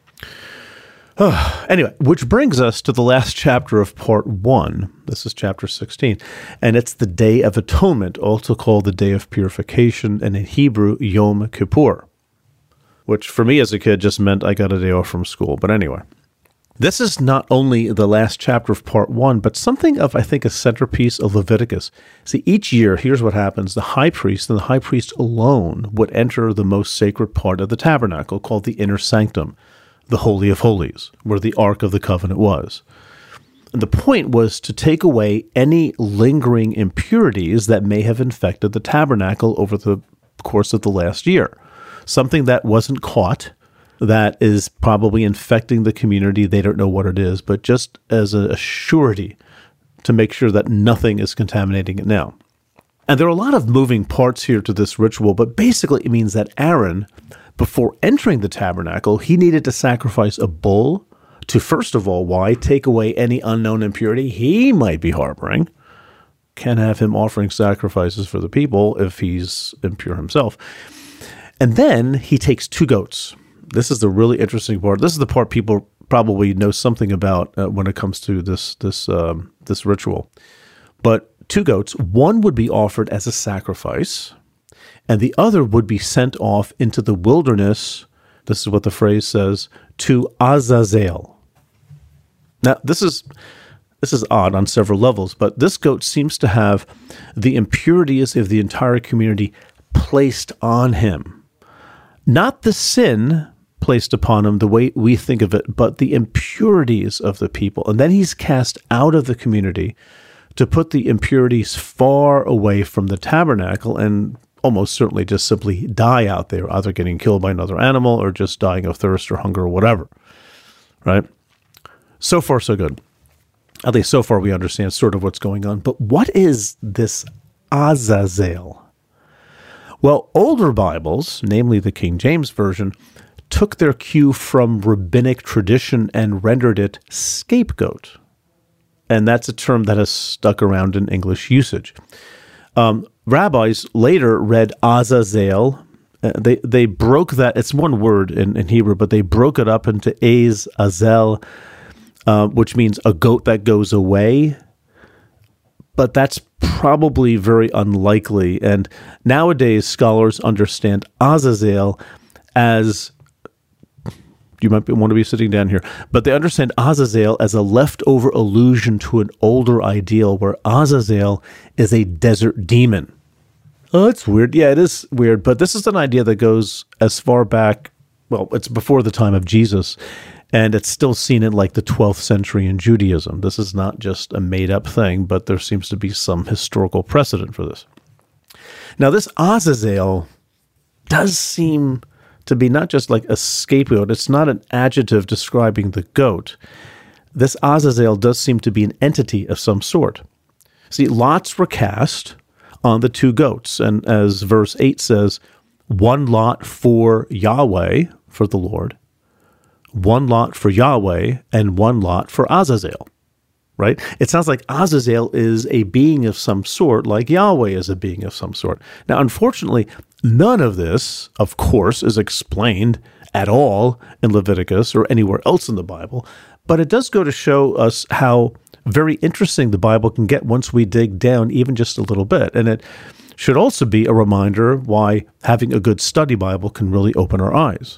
Anyway, which brings us to the last chapter of part one. This is chapter sixteen. And it's the Day of Atonement, also called the Day of Purification, and in Hebrew, Yom Kippur, which for me as a kid just meant I got a day off from school. But anyway, this is not only the last chapter of part one, but something of, I think, a centerpiece of Leviticus. See, each year, here's what happens. The high priest and the high priest alone would enter the most sacred part of the tabernacle, called the inner sanctum, the Holy of Holies, where the Ark of the Covenant was. And the point was to take away any lingering impurities that may have infected the tabernacle over the course of the last year. Something that wasn't caught, that is probably infecting the community. They don't know what it is, but just as a surety to make sure that nothing is contaminating it now. And there are a lot of moving parts here to this ritual, but basically it means that Aaron, before entering the tabernacle, he needed to sacrifice a bull to, first of all, why? Take away any unknown impurity he might be harboring. Can't have him offering sacrifices for the people if he's impure himself. And then he takes two goats. This is the really interesting part. This is the part people probably know something about uh, when it comes to this this um, this ritual. But two goats, one would be offered as a sacrifice, and the other would be sent off into the wilderness, this is what the phrase says, to Azazel. Now, this is this is odd on several levels, but this goat seems to have the impurities of the entire community placed on him. Not the sin placed upon him the way we think of it, but the impurities of the people. And then he's cast out of the community to put the impurities far away from the tabernacle and almost certainly just simply die out there, either getting killed by another animal or just dying of thirst or hunger or whatever, right? So far, so good. At least so far we understand sort of what's going on. But what is this Azazel? Well, older Bibles, namely the King James Version, took their cue from rabbinic tradition and rendered it scapegoat. And that's a term that has stuck around in English usage. Um, rabbis later read Azazel. Uh, they they broke that, it's one word in, in Hebrew, but they broke it up into Az, Azel, uh, which means a goat that goes away. But that's probably very unlikely. And nowadays, scholars understand Azazel as, you might want to be sitting down here, but they understand Azazel as a leftover allusion to an older ideal where Azazel is a desert demon. Oh, it's weird. Yeah, it is weird. But this is an idea that goes as far back, well, it's before the time of Jesus. And it's still seen in like the twelfth century in Judaism. This is not just a made-up thing, but there seems to be some historical precedent for this. Now, this Azazel does seem to be not just like a scapegoat. It's not an adjective describing the goat. This Azazel does seem to be an entity of some sort. See, lots were cast on the two goats. And as verse eight says, one lot for Yahweh, for the Lord, one lot for Yahweh, and one lot for Azazel, right? It sounds like Azazel is a being of some sort, like Yahweh is a being of some sort. Now, unfortunately, none of this, of course, is explained at all in Leviticus or anywhere else in the Bible, but it does go to show us how very interesting the Bible can get once we dig down even just a little bit. And it should also be a reminder why having a good study Bible can really open our eyes.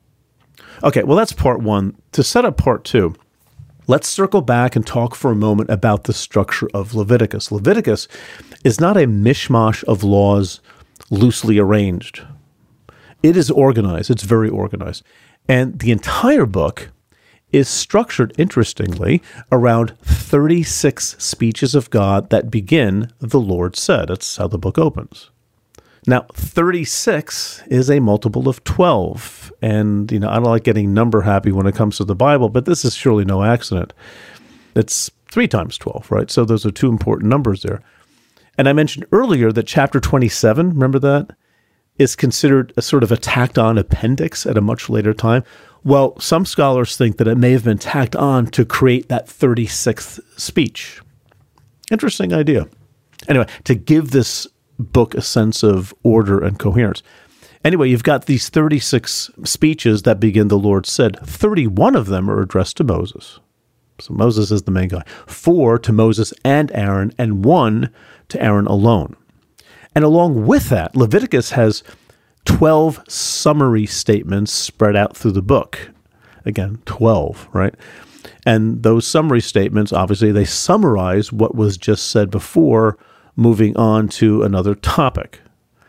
Okay, well, that's part one. To set up part two, let's circle back and talk for a moment about the structure of Leviticus. Leviticus is not a mishmash of laws loosely arranged. It is organized. It's very organized. And the entire book is structured, interestingly, around thirty-six speeches of God that begin, "The Lord said." That's how the book opens. Now, thirty-six is a multiple of twelve. And, you know, I don't like getting number happy when it comes to the Bible, but this is surely no accident. It's three times twelve, right? So those are two important numbers there. And I mentioned earlier that chapter twenty-seven, remember that, is considered a sort of a tacked-on appendix at a much later time. Well, some scholars think that it may have been tacked on to create that thirty-sixth speech. Interesting idea. Anyway, to give this book a sense of order and coherence. Anyway, you've got these thirty-six speeches that begin "The Lord said." thirty-one of them are addressed to Moses. So Moses is the main guy. Four to Moses and Aaron, and one to Aaron alone. And along with that, Leviticus has twelve summary statements spread out through the book. Again, twelve, right? And those summary statements, obviously, they summarize what was just said before, moving on to another topic.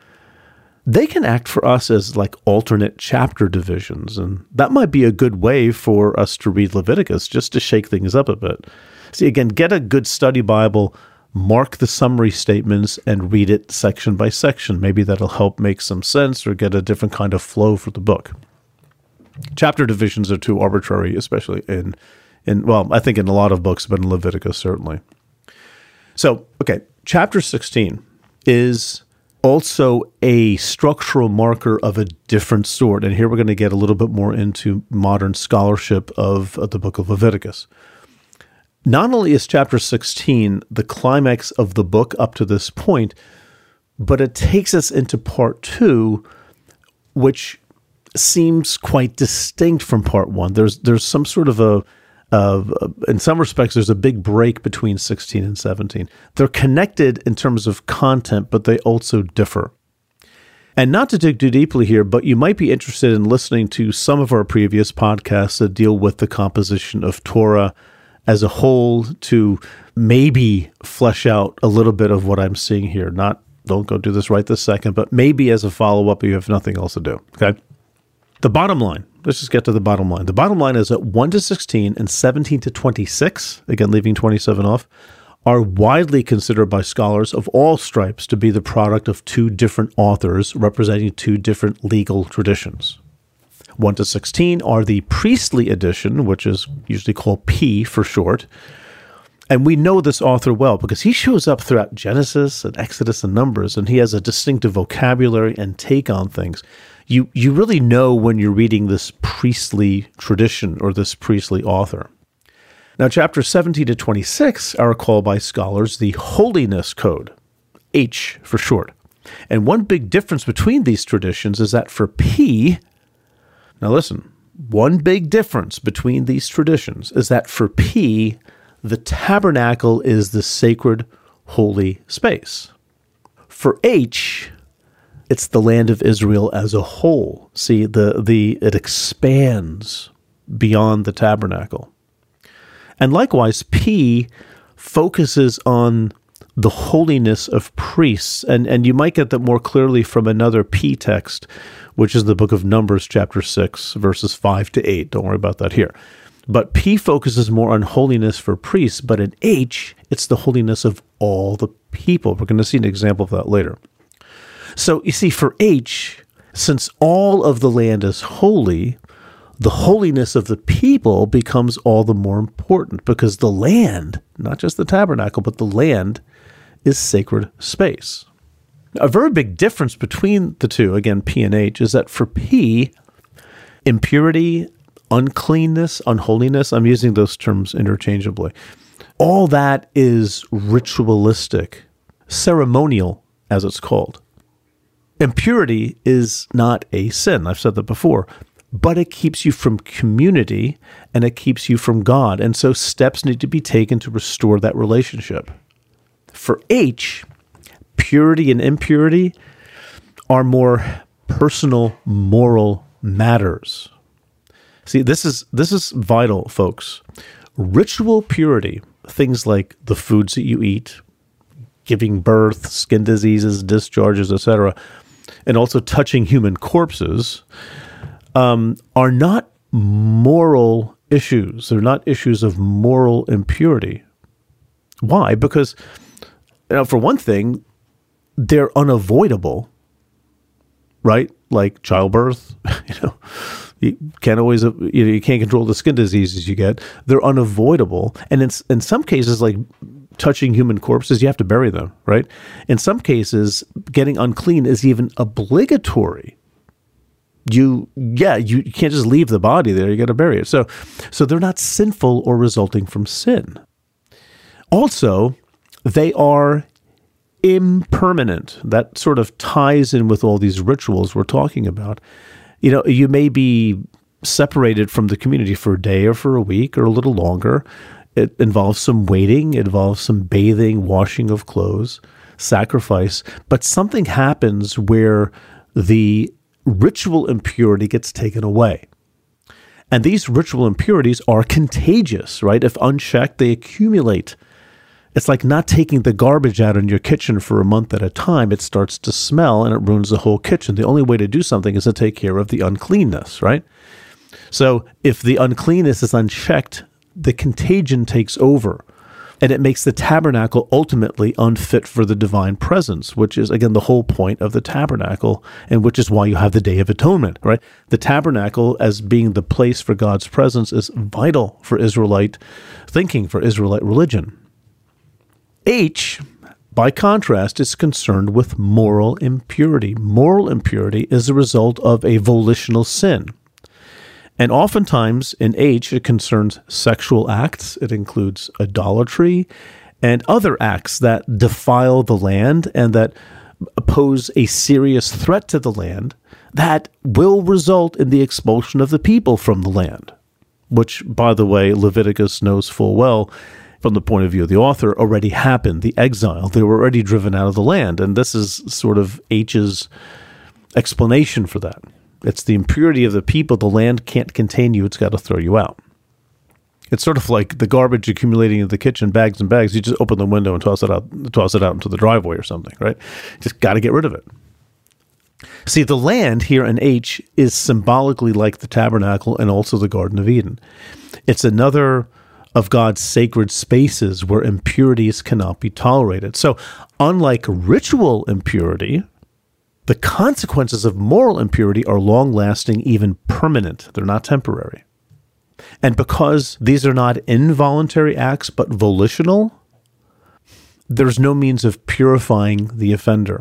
They can act for us as like alternate chapter divisions, and that might be a good way for us to read Leviticus, just to shake things up a bit. See, again, get a good study Bible, mark the summary statements, and read it section by section. Maybe that'll help make some sense or get a different kind of flow for the book. Chapter divisions are too arbitrary, especially in, in well, I think in a lot of books, but in Leviticus certainly. So, okay, chapter sixteen is also a structural marker of a different sort. And here we're going to get a little bit more into modern scholarship of, of the book of Leviticus. Not only is chapter sixteen the climax of the book up to this point, but it takes us into part two, which seems quite distinct from part one. There's there's some sort of a, uh, in some respects, there's a big break between sixteen and seventeen. They're connected in terms of content, but they also differ. And not to dig too deeply here, but you might be interested in listening to some of our previous podcasts that deal with the composition of Torah as a whole to maybe flesh out a little bit of what I'm seeing here. Not, don't go do this right this second, but maybe as a follow-up if you have nothing else to do, okay? The bottom line, let's just get to the bottom line. The bottom line is that one to sixteen and seventeen to twenty-six, again, leaving twenty-seven off, are widely considered by scholars of all stripes to be the product of two different authors representing two different legal traditions. one to sixteen are the priestly edition, which is usually called P for short. And we know this author well because he shows up throughout Genesis and Exodus and Numbers, and he has a distinctive vocabulary and take on things. You you really know when you're reading this priestly tradition or this priestly author. Now, chapters seventeen to twenty-six are called by scholars the Holiness Code, H for short. And one big difference between these traditions is that for P, now listen, one big difference between these traditions is that for P, the tabernacle is the sacred, holy space. For H, it's the land of Israel as a whole. See, the the it expands beyond the tabernacle. And likewise, P focuses on the holiness of priests. And, and you might get that more clearly from another P text, which is the book of Numbers, chapter six, verses five to eight. Don't worry about that here. But P focuses more on holiness for priests, but in H, it's the holiness of all the people. We're going to see an example of that later. So you see, for H, since all of the land is holy, the holiness of the people becomes all the more important because the land, not just the tabernacle, but the land is sacred space. A very big difference between the two, again, P and H, is that for P, impurity, uncleanness, unholiness, I'm using those terms interchangeably, all that is ritualistic, ceremonial, as it's called. Impurity is not a sin. I've said that before. but it keeps you from community and it keeps you from God. And so steps need to be taken to restore that relationship. For H, purity and impurity are more personal, moral matters. See, this is this is vital, folks. Ritual purity, things like the foods that you eat, giving birth, skin diseases, discharges, et cetera, and also touching human corpses, um, are not moral issues. They're not issues of moral impurity. Why? Because, you know, for one thing, they're unavoidable, right? Like childbirth, you know, you can't always, you know, you can't control the skin diseases you get. They're unavoidable. And in, in some cases, like touching human corpses, you have to bury them, right? In some cases, getting unclean is even obligatory. You, yeah, you, you can't just leave the body there. You got to bury it. So, so they're not sinful or resulting from sin. Also, they are impermanent. That sort of ties in with all these rituals we're talking about. You know, you may be separated from the community for a day or for a week or a little longer. It involves some waiting, it involves some bathing, washing of clothes, sacrifice. But something happens where the ritual impurity gets taken away. And these ritual impurities are contagious, right? If unchecked, they accumulate. It's like not taking the garbage out in your kitchen for a month at a time. It starts to smell and it ruins the whole kitchen. The only way to do something is to take care of the uncleanness, right? So if the uncleanness is unchecked, the contagion takes over and it makes the tabernacle ultimately unfit for the divine presence, which is, again, the whole point of the tabernacle, and which is why you have the Day of Atonement, right? The tabernacle, as being the place for God's presence, is vital for Israelite thinking, for Israelite religion. H, by contrast, is concerned with moral impurity. Moral impurity is a result of a volitional sin. And oftentimes in H, it concerns sexual acts. It includes idolatry and other acts that defile the land and that pose a serious threat to the land that will result in the expulsion of the people from the land, which, by the way, Leviticus knows full well from the point of view of the author, already happened, the exile. They were already driven out of the land. And this is sort of H's explanation for that. It's the impurity of the people. The land can't contain you. It's got to throw you out. It's sort of like the garbage accumulating in the kitchen, bags and bags. You just open the window and toss it out, toss it out into the driveway or something, right? Just got to get rid of it. See, the land here in H is symbolically like the tabernacle and also the Garden of Eden. It's another of God's sacred spaces where impurities cannot be tolerated. So, unlike ritual impurity, the consequences of moral impurity are long-lasting, even permanent. They're not temporary. And because these are not involuntary acts, but volitional, there's no means of purifying the offender.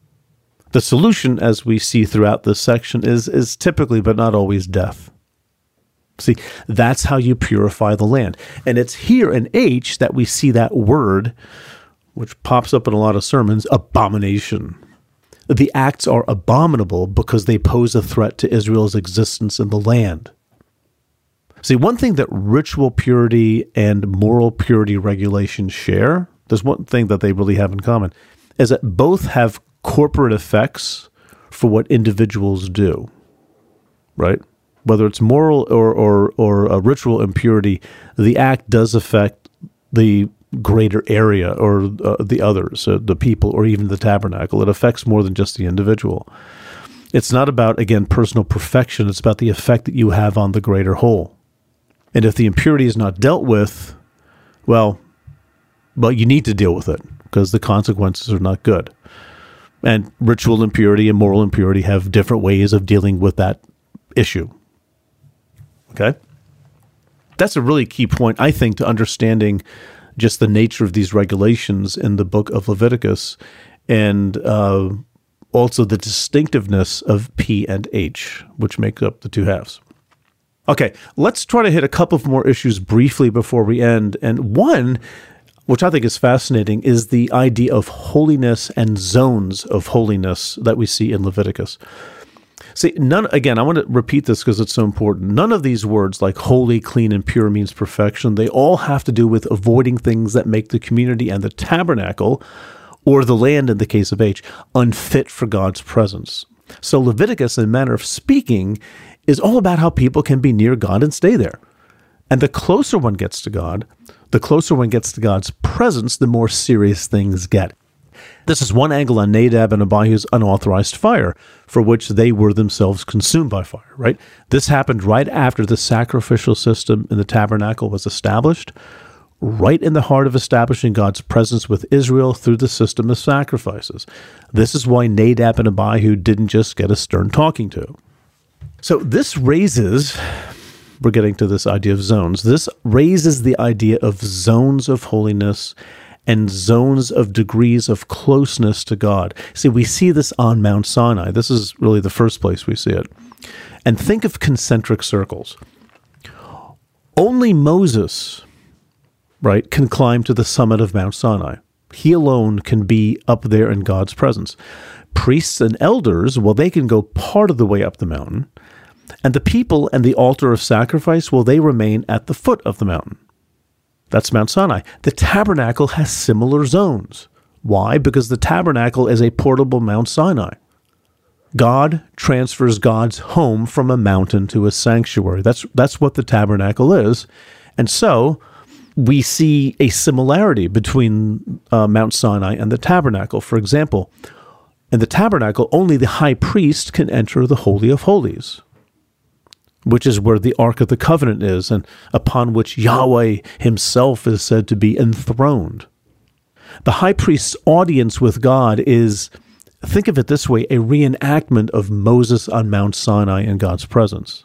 The solution, as we see throughout this section, is, is typically, but not always, death. See, that's how you purify the land. And it's here in H that we see that word, which pops up in a lot of sermons, abomination. The acts are abominable because they pose a threat to Israel's existence in the land. See, one thing that ritual purity and moral purity regulations share, there's one thing that they really have in common, is that both have corporate effects for what individuals do, right? Whether it's moral or, or, or a ritual impurity, the act does affect the greater area or uh, the others, uh, the people, or even the tabernacle. It affects more than just the individual. It's not about, again, personal perfection. It's about the effect that you have on the greater whole. And if the impurity is not dealt with, well, well, you need to deal with it because the consequences are not good. And ritual impurity and moral impurity have different ways of dealing with that issue. Okay? That's a really key point, I think, to understanding just the nature of these regulations in the book of Leviticus, and uh, also the distinctiveness of P and H, which make up the two halves. Okay, let's try to hit a couple of more issues briefly before we end. And one, which I think is fascinating, is the idea of holiness and zones of holiness that we see in Leviticus. See, none, again, I want to repeat this because it's so important. None of these words like holy, clean, and pure means perfection. They all have to do with avoiding things that make the community and the tabernacle, or the land in the case of H, unfit for God's presence. So Leviticus, in a manner of speaking, is all about how people can be near God and stay there. And the closer one gets to God, the closer one gets to God's presence, the more serious things get. This is one angle on Nadab and Abihu's unauthorized fire, for which they were themselves consumed by fire, right? This happened right after the sacrificial system in the tabernacle was established, right in the heart of establishing God's presence with Israel through the system of sacrifices. This is why Nadab and Abihu didn't just get a stern talking to. So this raises, we're getting to this idea of zones, this raises the idea of zones of holiness and zones of degrees of closeness to God. See, we see this on Mount Sinai. This is really the first place we see it. And think of concentric circles. Only Moses, right, can climb to the summit of Mount Sinai. He alone can be up there in God's presence. Priests and elders, well, they can go part of the way up the mountain. And the people and the altar of sacrifice, well, they remain at the foot of the mountain. That's Mount Sinai. The tabernacle has similar zones. Why? Because the tabernacle is a portable Mount Sinai. God transfers God's home from a mountain to a sanctuary. That's that's what the tabernacle is. And so we see a similarity between uh, Mount Sinai and the tabernacle. For example, in the tabernacle, only the high priest can enter the Holy of Holies, which is where the Ark of the Covenant is, and upon which Yahweh himself is said to be enthroned. The high priest's audience with God is, think of it this way, a reenactment of Moses on Mount Sinai in God's presence.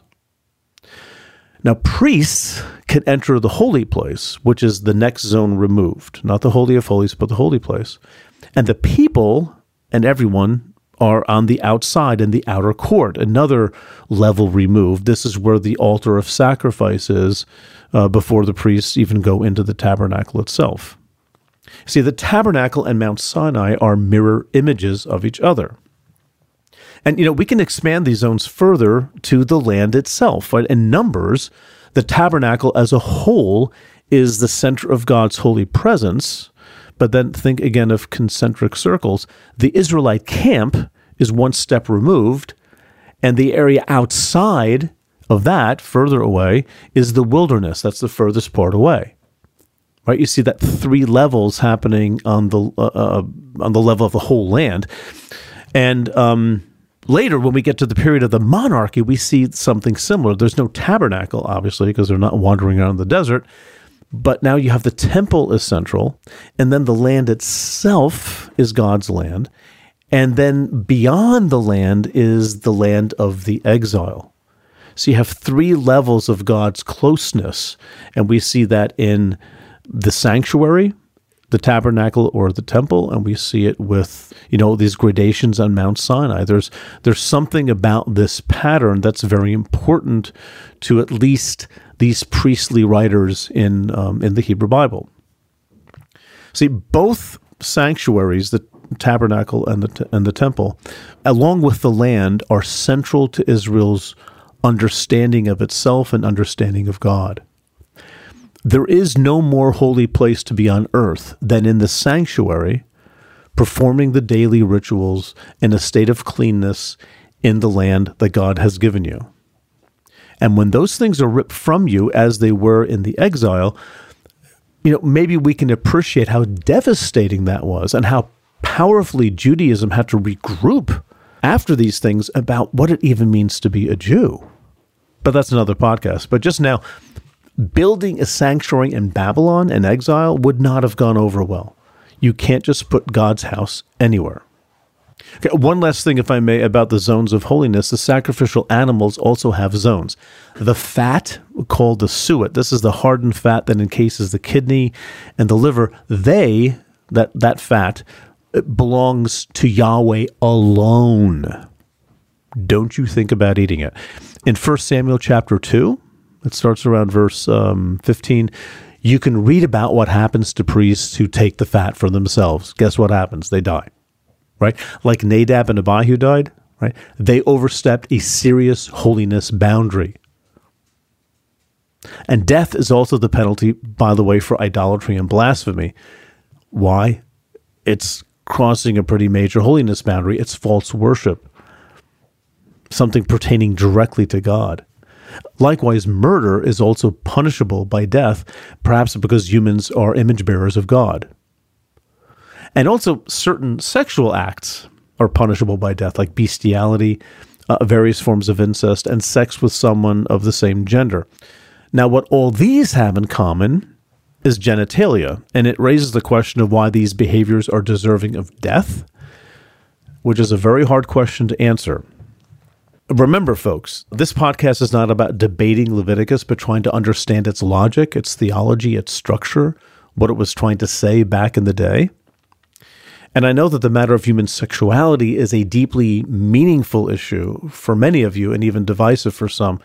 Now, priests can enter the holy place, which is the next zone removed, not the Holy of Holies, but the holy place. And the people and everyone are on the outside in the outer court, another level removed. This is where the altar of sacrifice is uh, before the priests even go into the tabernacle itself. See, the tabernacle and Mount Sinai are mirror images of each other. And, you know, we can expand these zones further to the land itself. Right? In Numbers, the tabernacle as a whole is the center of God's holy presence. But then think again of concentric circles. The Israelite camp is one step removed, and the area outside of that, further away, is the wilderness. That's the furthest part away. Right? You see that three levels happening on the uh, uh, on the level of the whole land. And um, later, when we get to the period of the monarchy, we see something similar. There's no tabernacle, obviously, because they're not wandering around the desert. But now you have the temple is central, and then the land itself is God's land, and then beyond the land is the land of the exile. So you have three levels of God's closeness, and we see that in the sanctuary, the tabernacle, or the temple, and we see it with, you know, these gradations on Mount Sinai. There's there's something about this pattern that's very important to at least these priestly writers in um, in the Hebrew Bible. See, both sanctuaries, the tabernacle and the t- and the temple, along with the land, are central to Israel's understanding of itself and understanding of God. There is no more holy place to be on earth than in the sanctuary, performing the daily rituals in a state of cleanness in the land that God has given you. And when those things are ripped from you, as they were in the exile, you know, maybe we can appreciate how devastating that was and how powerfully Judaism had to regroup after these things about what it even means to be a Jew. But that's another podcast. But just now, building a sanctuary in Babylon in exile would not have gone over well. You can't just put God's house anywhere. Okay, one last thing, if I may, about the zones of holiness. The sacrificial animals also have zones. The fat, called the suet, this is the hardened fat that encases the kidney and the liver. They, that, that fat, belongs to Yahweh alone. Don't you think about eating it. In First Samuel chapter two, it starts around verse um, fifteen. You can read about what happens to priests who take the fat for themselves. Guess what happens? They die, right? Like Nadab and Abihu died, right? They overstepped a serious holiness boundary. And death is also the penalty, by the way, for idolatry and blasphemy. Why? It's crossing a pretty major holiness boundary. It's false worship, something pertaining directly to God. Likewise, murder is also punishable by death, perhaps because humans are image bearers of God. And also, certain sexual acts are punishable by death, like bestiality, uh, various forms of incest, and sex with someone of the same gender. Now, what all these have in common is genitalia, and it raises the question of why these behaviors are deserving of death, which is a very hard question to answer. Remember, folks, this podcast is not about debating Leviticus, but trying to understand its logic, its theology, its structure, what it was trying to say back in the day. And I know that the matter of human sexuality is a deeply meaningful issue for many of you, and even divisive for some.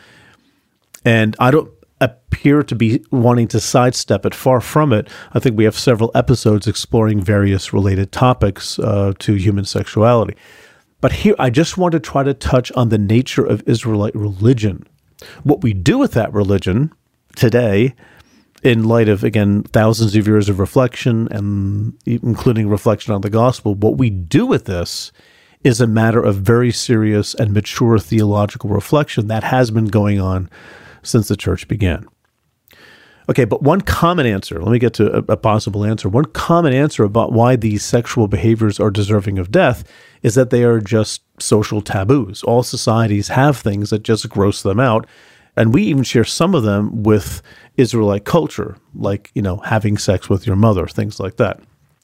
And I don't appear to be wanting to sidestep it. Far from it. I think we have several episodes exploring various related topics uh, to human sexuality. But here, I just want to try to touch on the nature of Israelite religion. What we do with that religion today, in light of, again, thousands of years of reflection, and including reflection on the gospel, what we do with this is a matter of very serious and mature theological reflection that has been going on since the church began. Okay, but one common answer, let me get to a, a possible answer. One common answer about why these sexual behaviors are deserving of death is that they are just social taboos. All societies have things that just gross them out, and we even share some of them with Israelite culture, like, you know, having sex with your mother, things like that.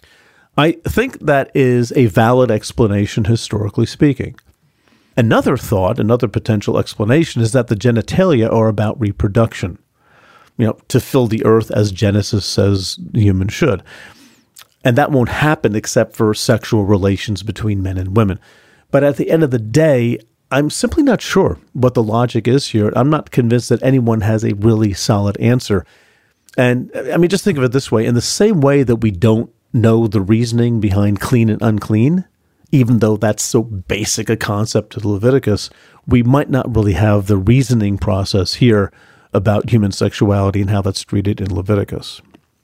I think that is a valid explanation, historically speaking. Another thought, another potential explanation is that the genitalia are about reproduction, you know, to fill the earth as Genesis says humans should. And that won't happen except for sexual relations between men and women. But at the end of the day, I'm simply not sure what the logic is here. I'm not convinced that anyone has a really solid answer. And I mean, just think of it this way. In the same way that we don't know the reasoning behind clean and unclean, even though that's so basic a concept to Leviticus, we might not really have the reasoning process here about human sexuality and how that's treated in Leviticus.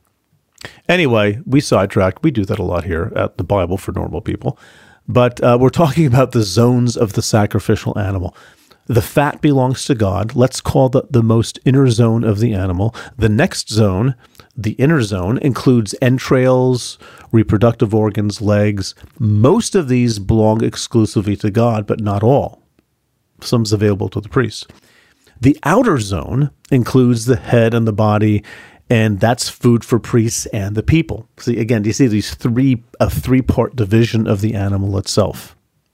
Anyway, we sidetracked. We do that a lot here at the Bible for Normal People. But uh, we're talking about the zones of the sacrificial animal. The fat belongs to God. Let's call the, the most inner zone of the animal. The next zone, the inner zone, includes entrails, reproductive organs, legs. Most of these belong exclusively to God, but not all. Some's available to the priests. The outer zone includes the head and the body, and that's food for priests and the people. See, again, do you see these three a three-part division of the animal itself?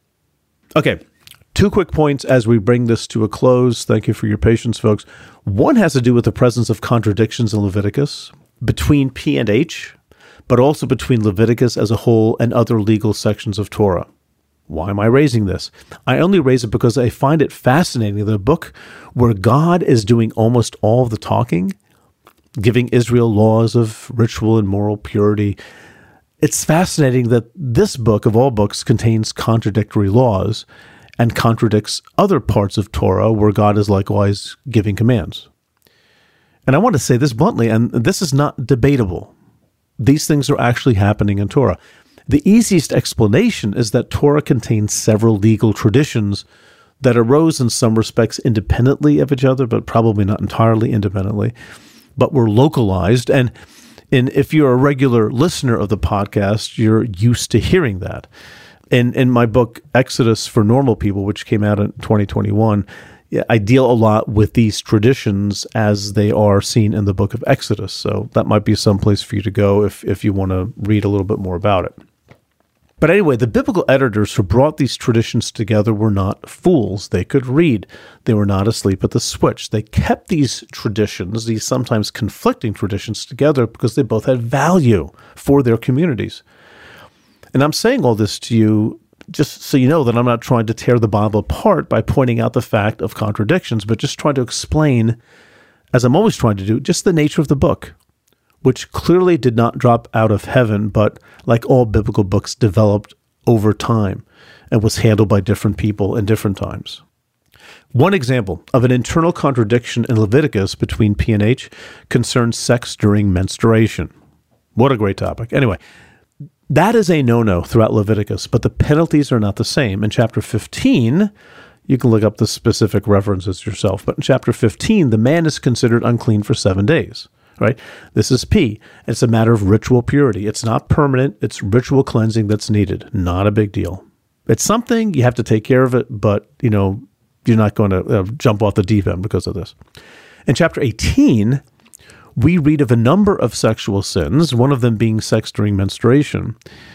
Okay, two quick points as we bring this to a close. Thank you for your patience, folks. One has to do with the presence of contradictions in Leviticus between P and H, but also between Leviticus as a whole and other legal sections of Torah. Why am I raising this? I only raise it because I find it fascinating that a book where God is doing almost all of the talking, giving Israel laws of ritual and moral purity, it's fascinating that this book, of all books, contains contradictory laws and contradicts other parts of Torah where God is likewise giving commands. And I want to say this bluntly, and this is not debatable. These things are actually happening in Torah. The easiest explanation is that Torah contains several legal traditions that arose in some respects independently of each other, but probably not entirely independently, but were localized. And, and if you're a regular listener of the podcast, you're used to hearing that. In, in my book, Exodus for Normal People, which came out in twenty twenty-one, I deal a lot with these traditions as they are seen in the book of Exodus. So that might be some place for you to go if, if you want to read a little bit more about it. But anyway, the biblical editors who brought these traditions together were not fools. They could read. They were not asleep at the switch. They kept these traditions, these sometimes conflicting traditions, together because they both had value for their communities. And I'm saying all this to you just so you know that I'm not trying to tear the Bible apart by pointing out the fact of contradictions, but just trying to explain, as I'm always trying to do, just the nature of the book, which clearly did not drop out of heaven, but like all biblical books, developed over time. and was handled by different people in different times. One example of an internal contradiction in Leviticus between P and H concerns sex during menstruation. What a great topic. Anyway, that is a no-no throughout Leviticus, but the penalties are not the same. In chapter fifteen, you can look up the specific references yourself, but in chapter fifteen, the man is considered unclean for seven days, right? This is P. It's a matter of ritual purity. It's not permanent. It's ritual cleansing that's needed. Not a big deal. It's something, you have to take care of it, but, you know, you're not going to uh, jump off the deep end because of this. In chapter eighteen, we read of a number of sexual sins, one of them being sex during menstruation.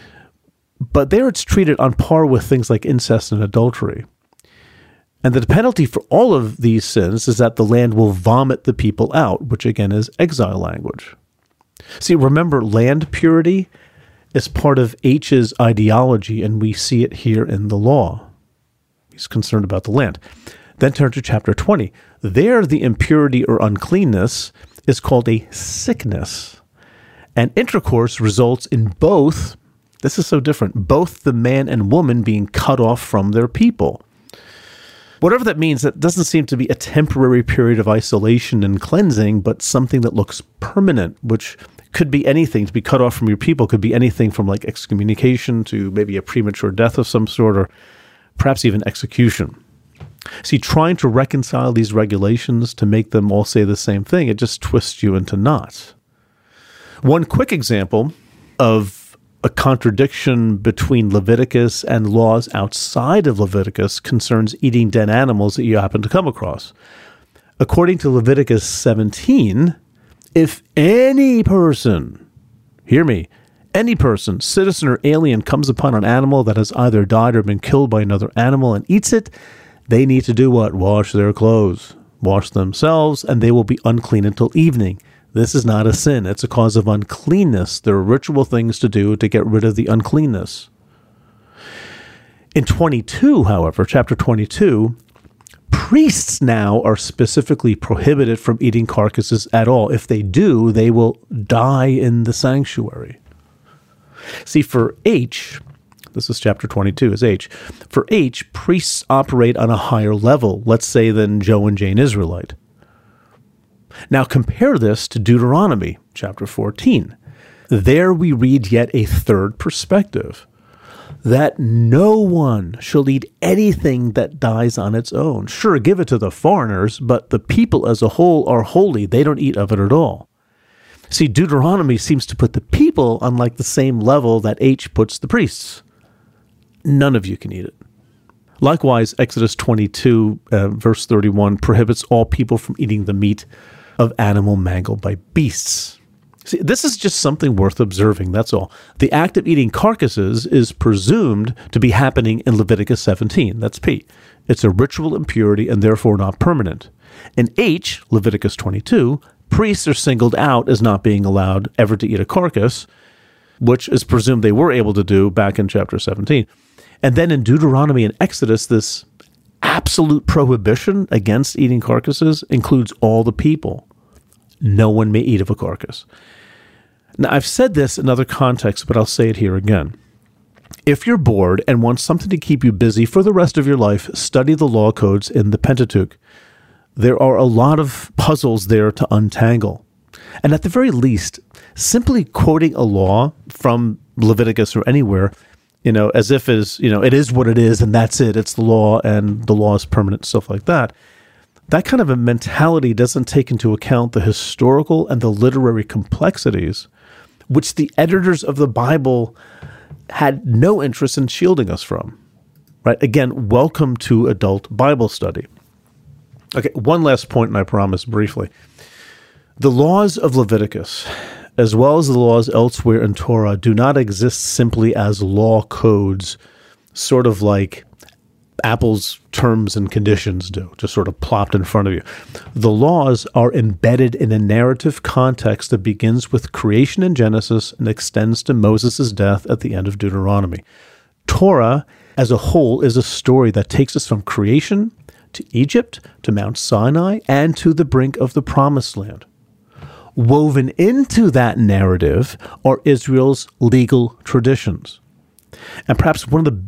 But there it's treated on par with things like incest and adultery. And the penalty for all of these sins is that the land will vomit the people out, which again is exile language. See, remember, land purity is part of H's ideology, and we see it here in the law. He's concerned about the land. Then turn to chapter twenty. There, the impurity or uncleanness is called a sickness. And intercourse results in both, this is so different, both the man and woman being cut off from their people. Whatever that means, that doesn't seem to be a temporary period of isolation and cleansing, but something that looks permanent, which could be anything. To be cut off from your people could be anything from like excommunication to maybe a premature death of some sort, or perhaps even execution. See, trying to reconcile these regulations to make them all say the same thing, it just twists you into knots. One quick example of a contradiction between Leviticus and laws outside of Leviticus concerns eating dead animals that you happen to come across. According to Leviticus seventeen, if any person, hear me, any person, citizen or alien, comes upon an animal that has either died or been killed by another animal and eats it, they need to do what? Wash their clothes, wash themselves, and they will be unclean until evening. This is not a sin. It's a cause of uncleanness. There are ritual things to do to get rid of the uncleanness. In twenty-two, however, chapter twenty-two, priests now are specifically prohibited from eating carcasses at all. If they do, they will die in the sanctuary. See, for H, this is chapter twenty-two, is H. For H, priests operate on a higher level, let's say, than Joe and Jane Israelite. Now compare this to Deuteronomy, chapter fourteen. There we read yet a third perspective, that no one shall eat anything that dies on its own. Sure, give it to the foreigners, but the people as a whole are holy. They don't eat of it at all. See, Deuteronomy seems to put the people on like the same level that H puts the priests. None of you can eat it. Likewise, Exodus twenty-two, uh, verse thirty-one, prohibits all people from eating the meat of animal mangled by beasts. See, this is just something worth observing, that's all. The act of eating carcasses is presumed to be happening in Leviticus seventeen, that's P. It's a ritual impurity and therefore not permanent. In H, Leviticus twenty-two, priests are singled out as not being allowed ever to eat a carcass, which is presumed they were able to do back in chapter seventeen. And then in Deuteronomy and Exodus, this absolute prohibition against eating carcasses includes all the people. No one may eat of a carcass. Now, I've said this in other contexts, but I'll say it here again. If you're bored and want something to keep you busy for the rest of your life, study the law codes in the Pentateuch. There are a lot of puzzles there to untangle. And at the very least, simply quoting a law from Leviticus or anywhere, you know, as if it is, you know, it is what it is and that's it. It's the law and the law is permanent, stuff like that. That kind of a mentality doesn't take into account the historical and the literary complexities, which the editors of the Bible had no interest in shielding us from. Right? Again, welcome to adult Bible study. Okay, one last point, and I promise briefly. The laws of Leviticus, as well as the laws elsewhere in Torah, do not exist simply as law codes, sort of like Apple's terms and conditions do, just sort of plopped in front of you. The laws are embedded in a narrative context that begins with creation in Genesis and extends to Moses' death at the end of Deuteronomy. Torah, as a whole, is a story that takes us from creation to Egypt, to Mount Sinai, and to the brink of the Promised Land. Woven into that narrative are Israel's legal traditions. And perhaps one of the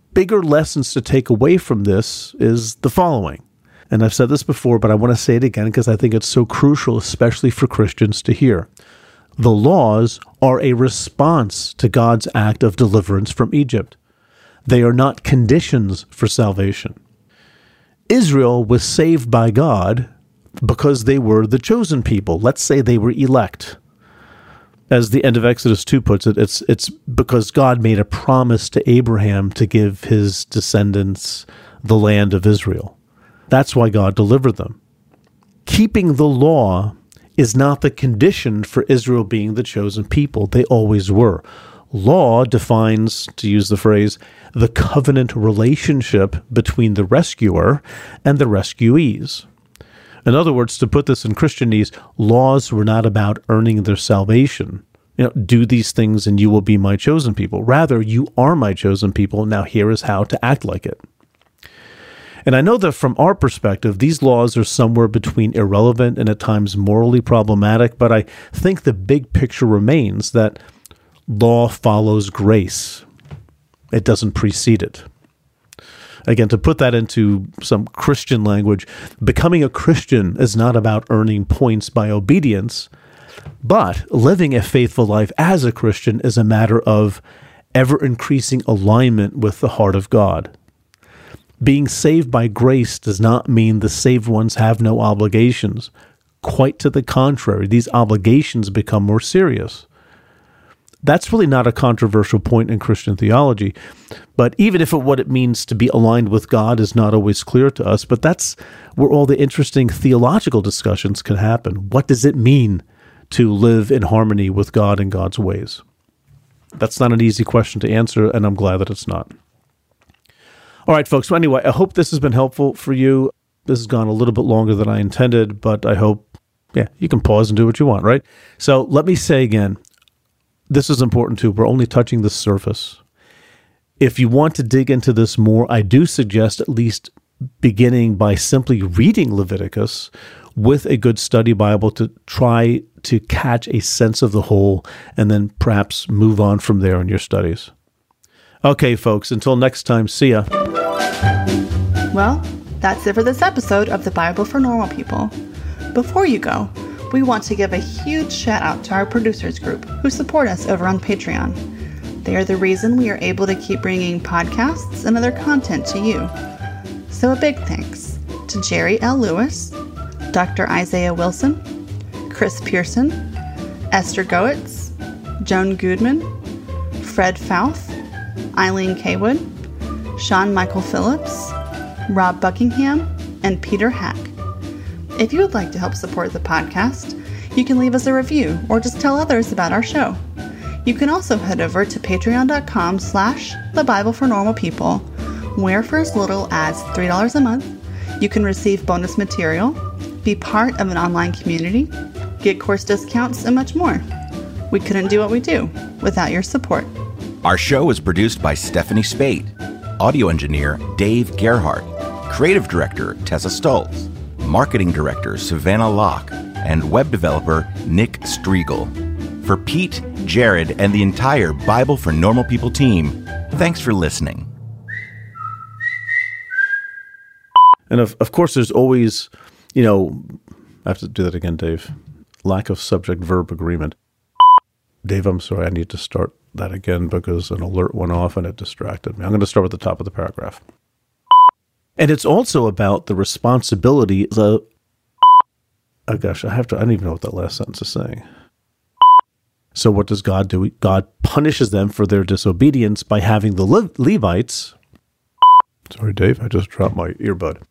bigger lessons to take away from this is the following. And I've said this before, but I want to say it again because I think it's so crucial, especially for Christians to hear. The laws are a response to God's act of deliverance from Egypt. They are not conditions for salvation. Israel was saved by God because they were the chosen people. Let's say they were elect. As the end of Exodus two puts it, it's it's because God made a promise to Abraham to give his descendants the land of Israel. That's why God delivered them. Keeping the law is not the condition for Israel being the chosen people. They always were. Law defines, to use the phrase, the covenant relationship between the rescuer and the rescuees. In other words, to put this in Christianese, laws were not about earning their salvation. You know, do these things and you will be my chosen people. Rather, you are my chosen people. Now here is how to act like it. And I know that from our perspective, these laws are somewhere between irrelevant and at times morally problematic, but I think the big picture remains that law follows grace. It doesn't precede it. Again, to put that into some Christian language, becoming a Christian is not about earning points by obedience, but living a faithful life as a Christian is a matter of ever-increasing alignment with the heart of God. Being saved by grace does not mean the saved ones have no obligations. Quite to the contrary, these obligations become more serious. That's really not a controversial point in Christian theology, but even if it, what it means to be aligned with God is not always clear to us, but that's where all the interesting theological discussions can happen. What does it mean to live in harmony with God and God's ways? That's not an easy question to answer, and I'm glad that it's not. All right, folks. So anyway, I hope this has been helpful for you. This has gone a little bit longer than I intended, but I hope, yeah, you can pause and do what you want, right? So let me say again, this is important too. We're only touching the surface. If you want to dig into this more, I do suggest at least beginning by simply reading Leviticus with a good study Bible to try to catch a sense of the whole and then perhaps move on from there in your studies. Okay, folks, until next time, see ya. Well, that's it for this episode of the Bible for Normal People. Before you go, we want to give a huge shout out to our producers group who support us over on Patreon. They are the reason we are able to keep bringing podcasts and other content to you. So a big thanks to Jerry L. Lewis, Doctor Isaiah Wilson, Chris Pearson, Esther Goetz, Joan Goodman, Fred Fouth, Eileen Kaywood, Sean Michael Phillips, Rob Buckingham, and Peter Hack. If you would like to help support the podcast, you can leave us a review or just tell others about our show. You can also head over to patreon.com slash the Bible for Normal People, where for as little as three dollars a month, you can receive bonus material, be part of an online community, get course discounts, and much more. We couldn't do what we do without your support. Our show is produced by Stephanie Spate, audio engineer Dave Gerhardt, creative director Tessa Stoltz, marketing director Savannah Locke, and web developer Nick Striegel. For Pete, Jared, and the entire Bible for Normal People team, thanks for listening. And of, of course, there's always, you know, I have to do that again, Dave. Lack of subject-verb agreement. Dave, I'm sorry, I need to start that again because an alert went off and it distracted me. I'm going to start at the top of the paragraph. And it's also about the responsibility, the, oh gosh, I have to, I don't even know what that last sentence is saying. So what does God do? God punishes them for their disobedience by having the Le- Levites, sorry, Dave, I just dropped my earbud.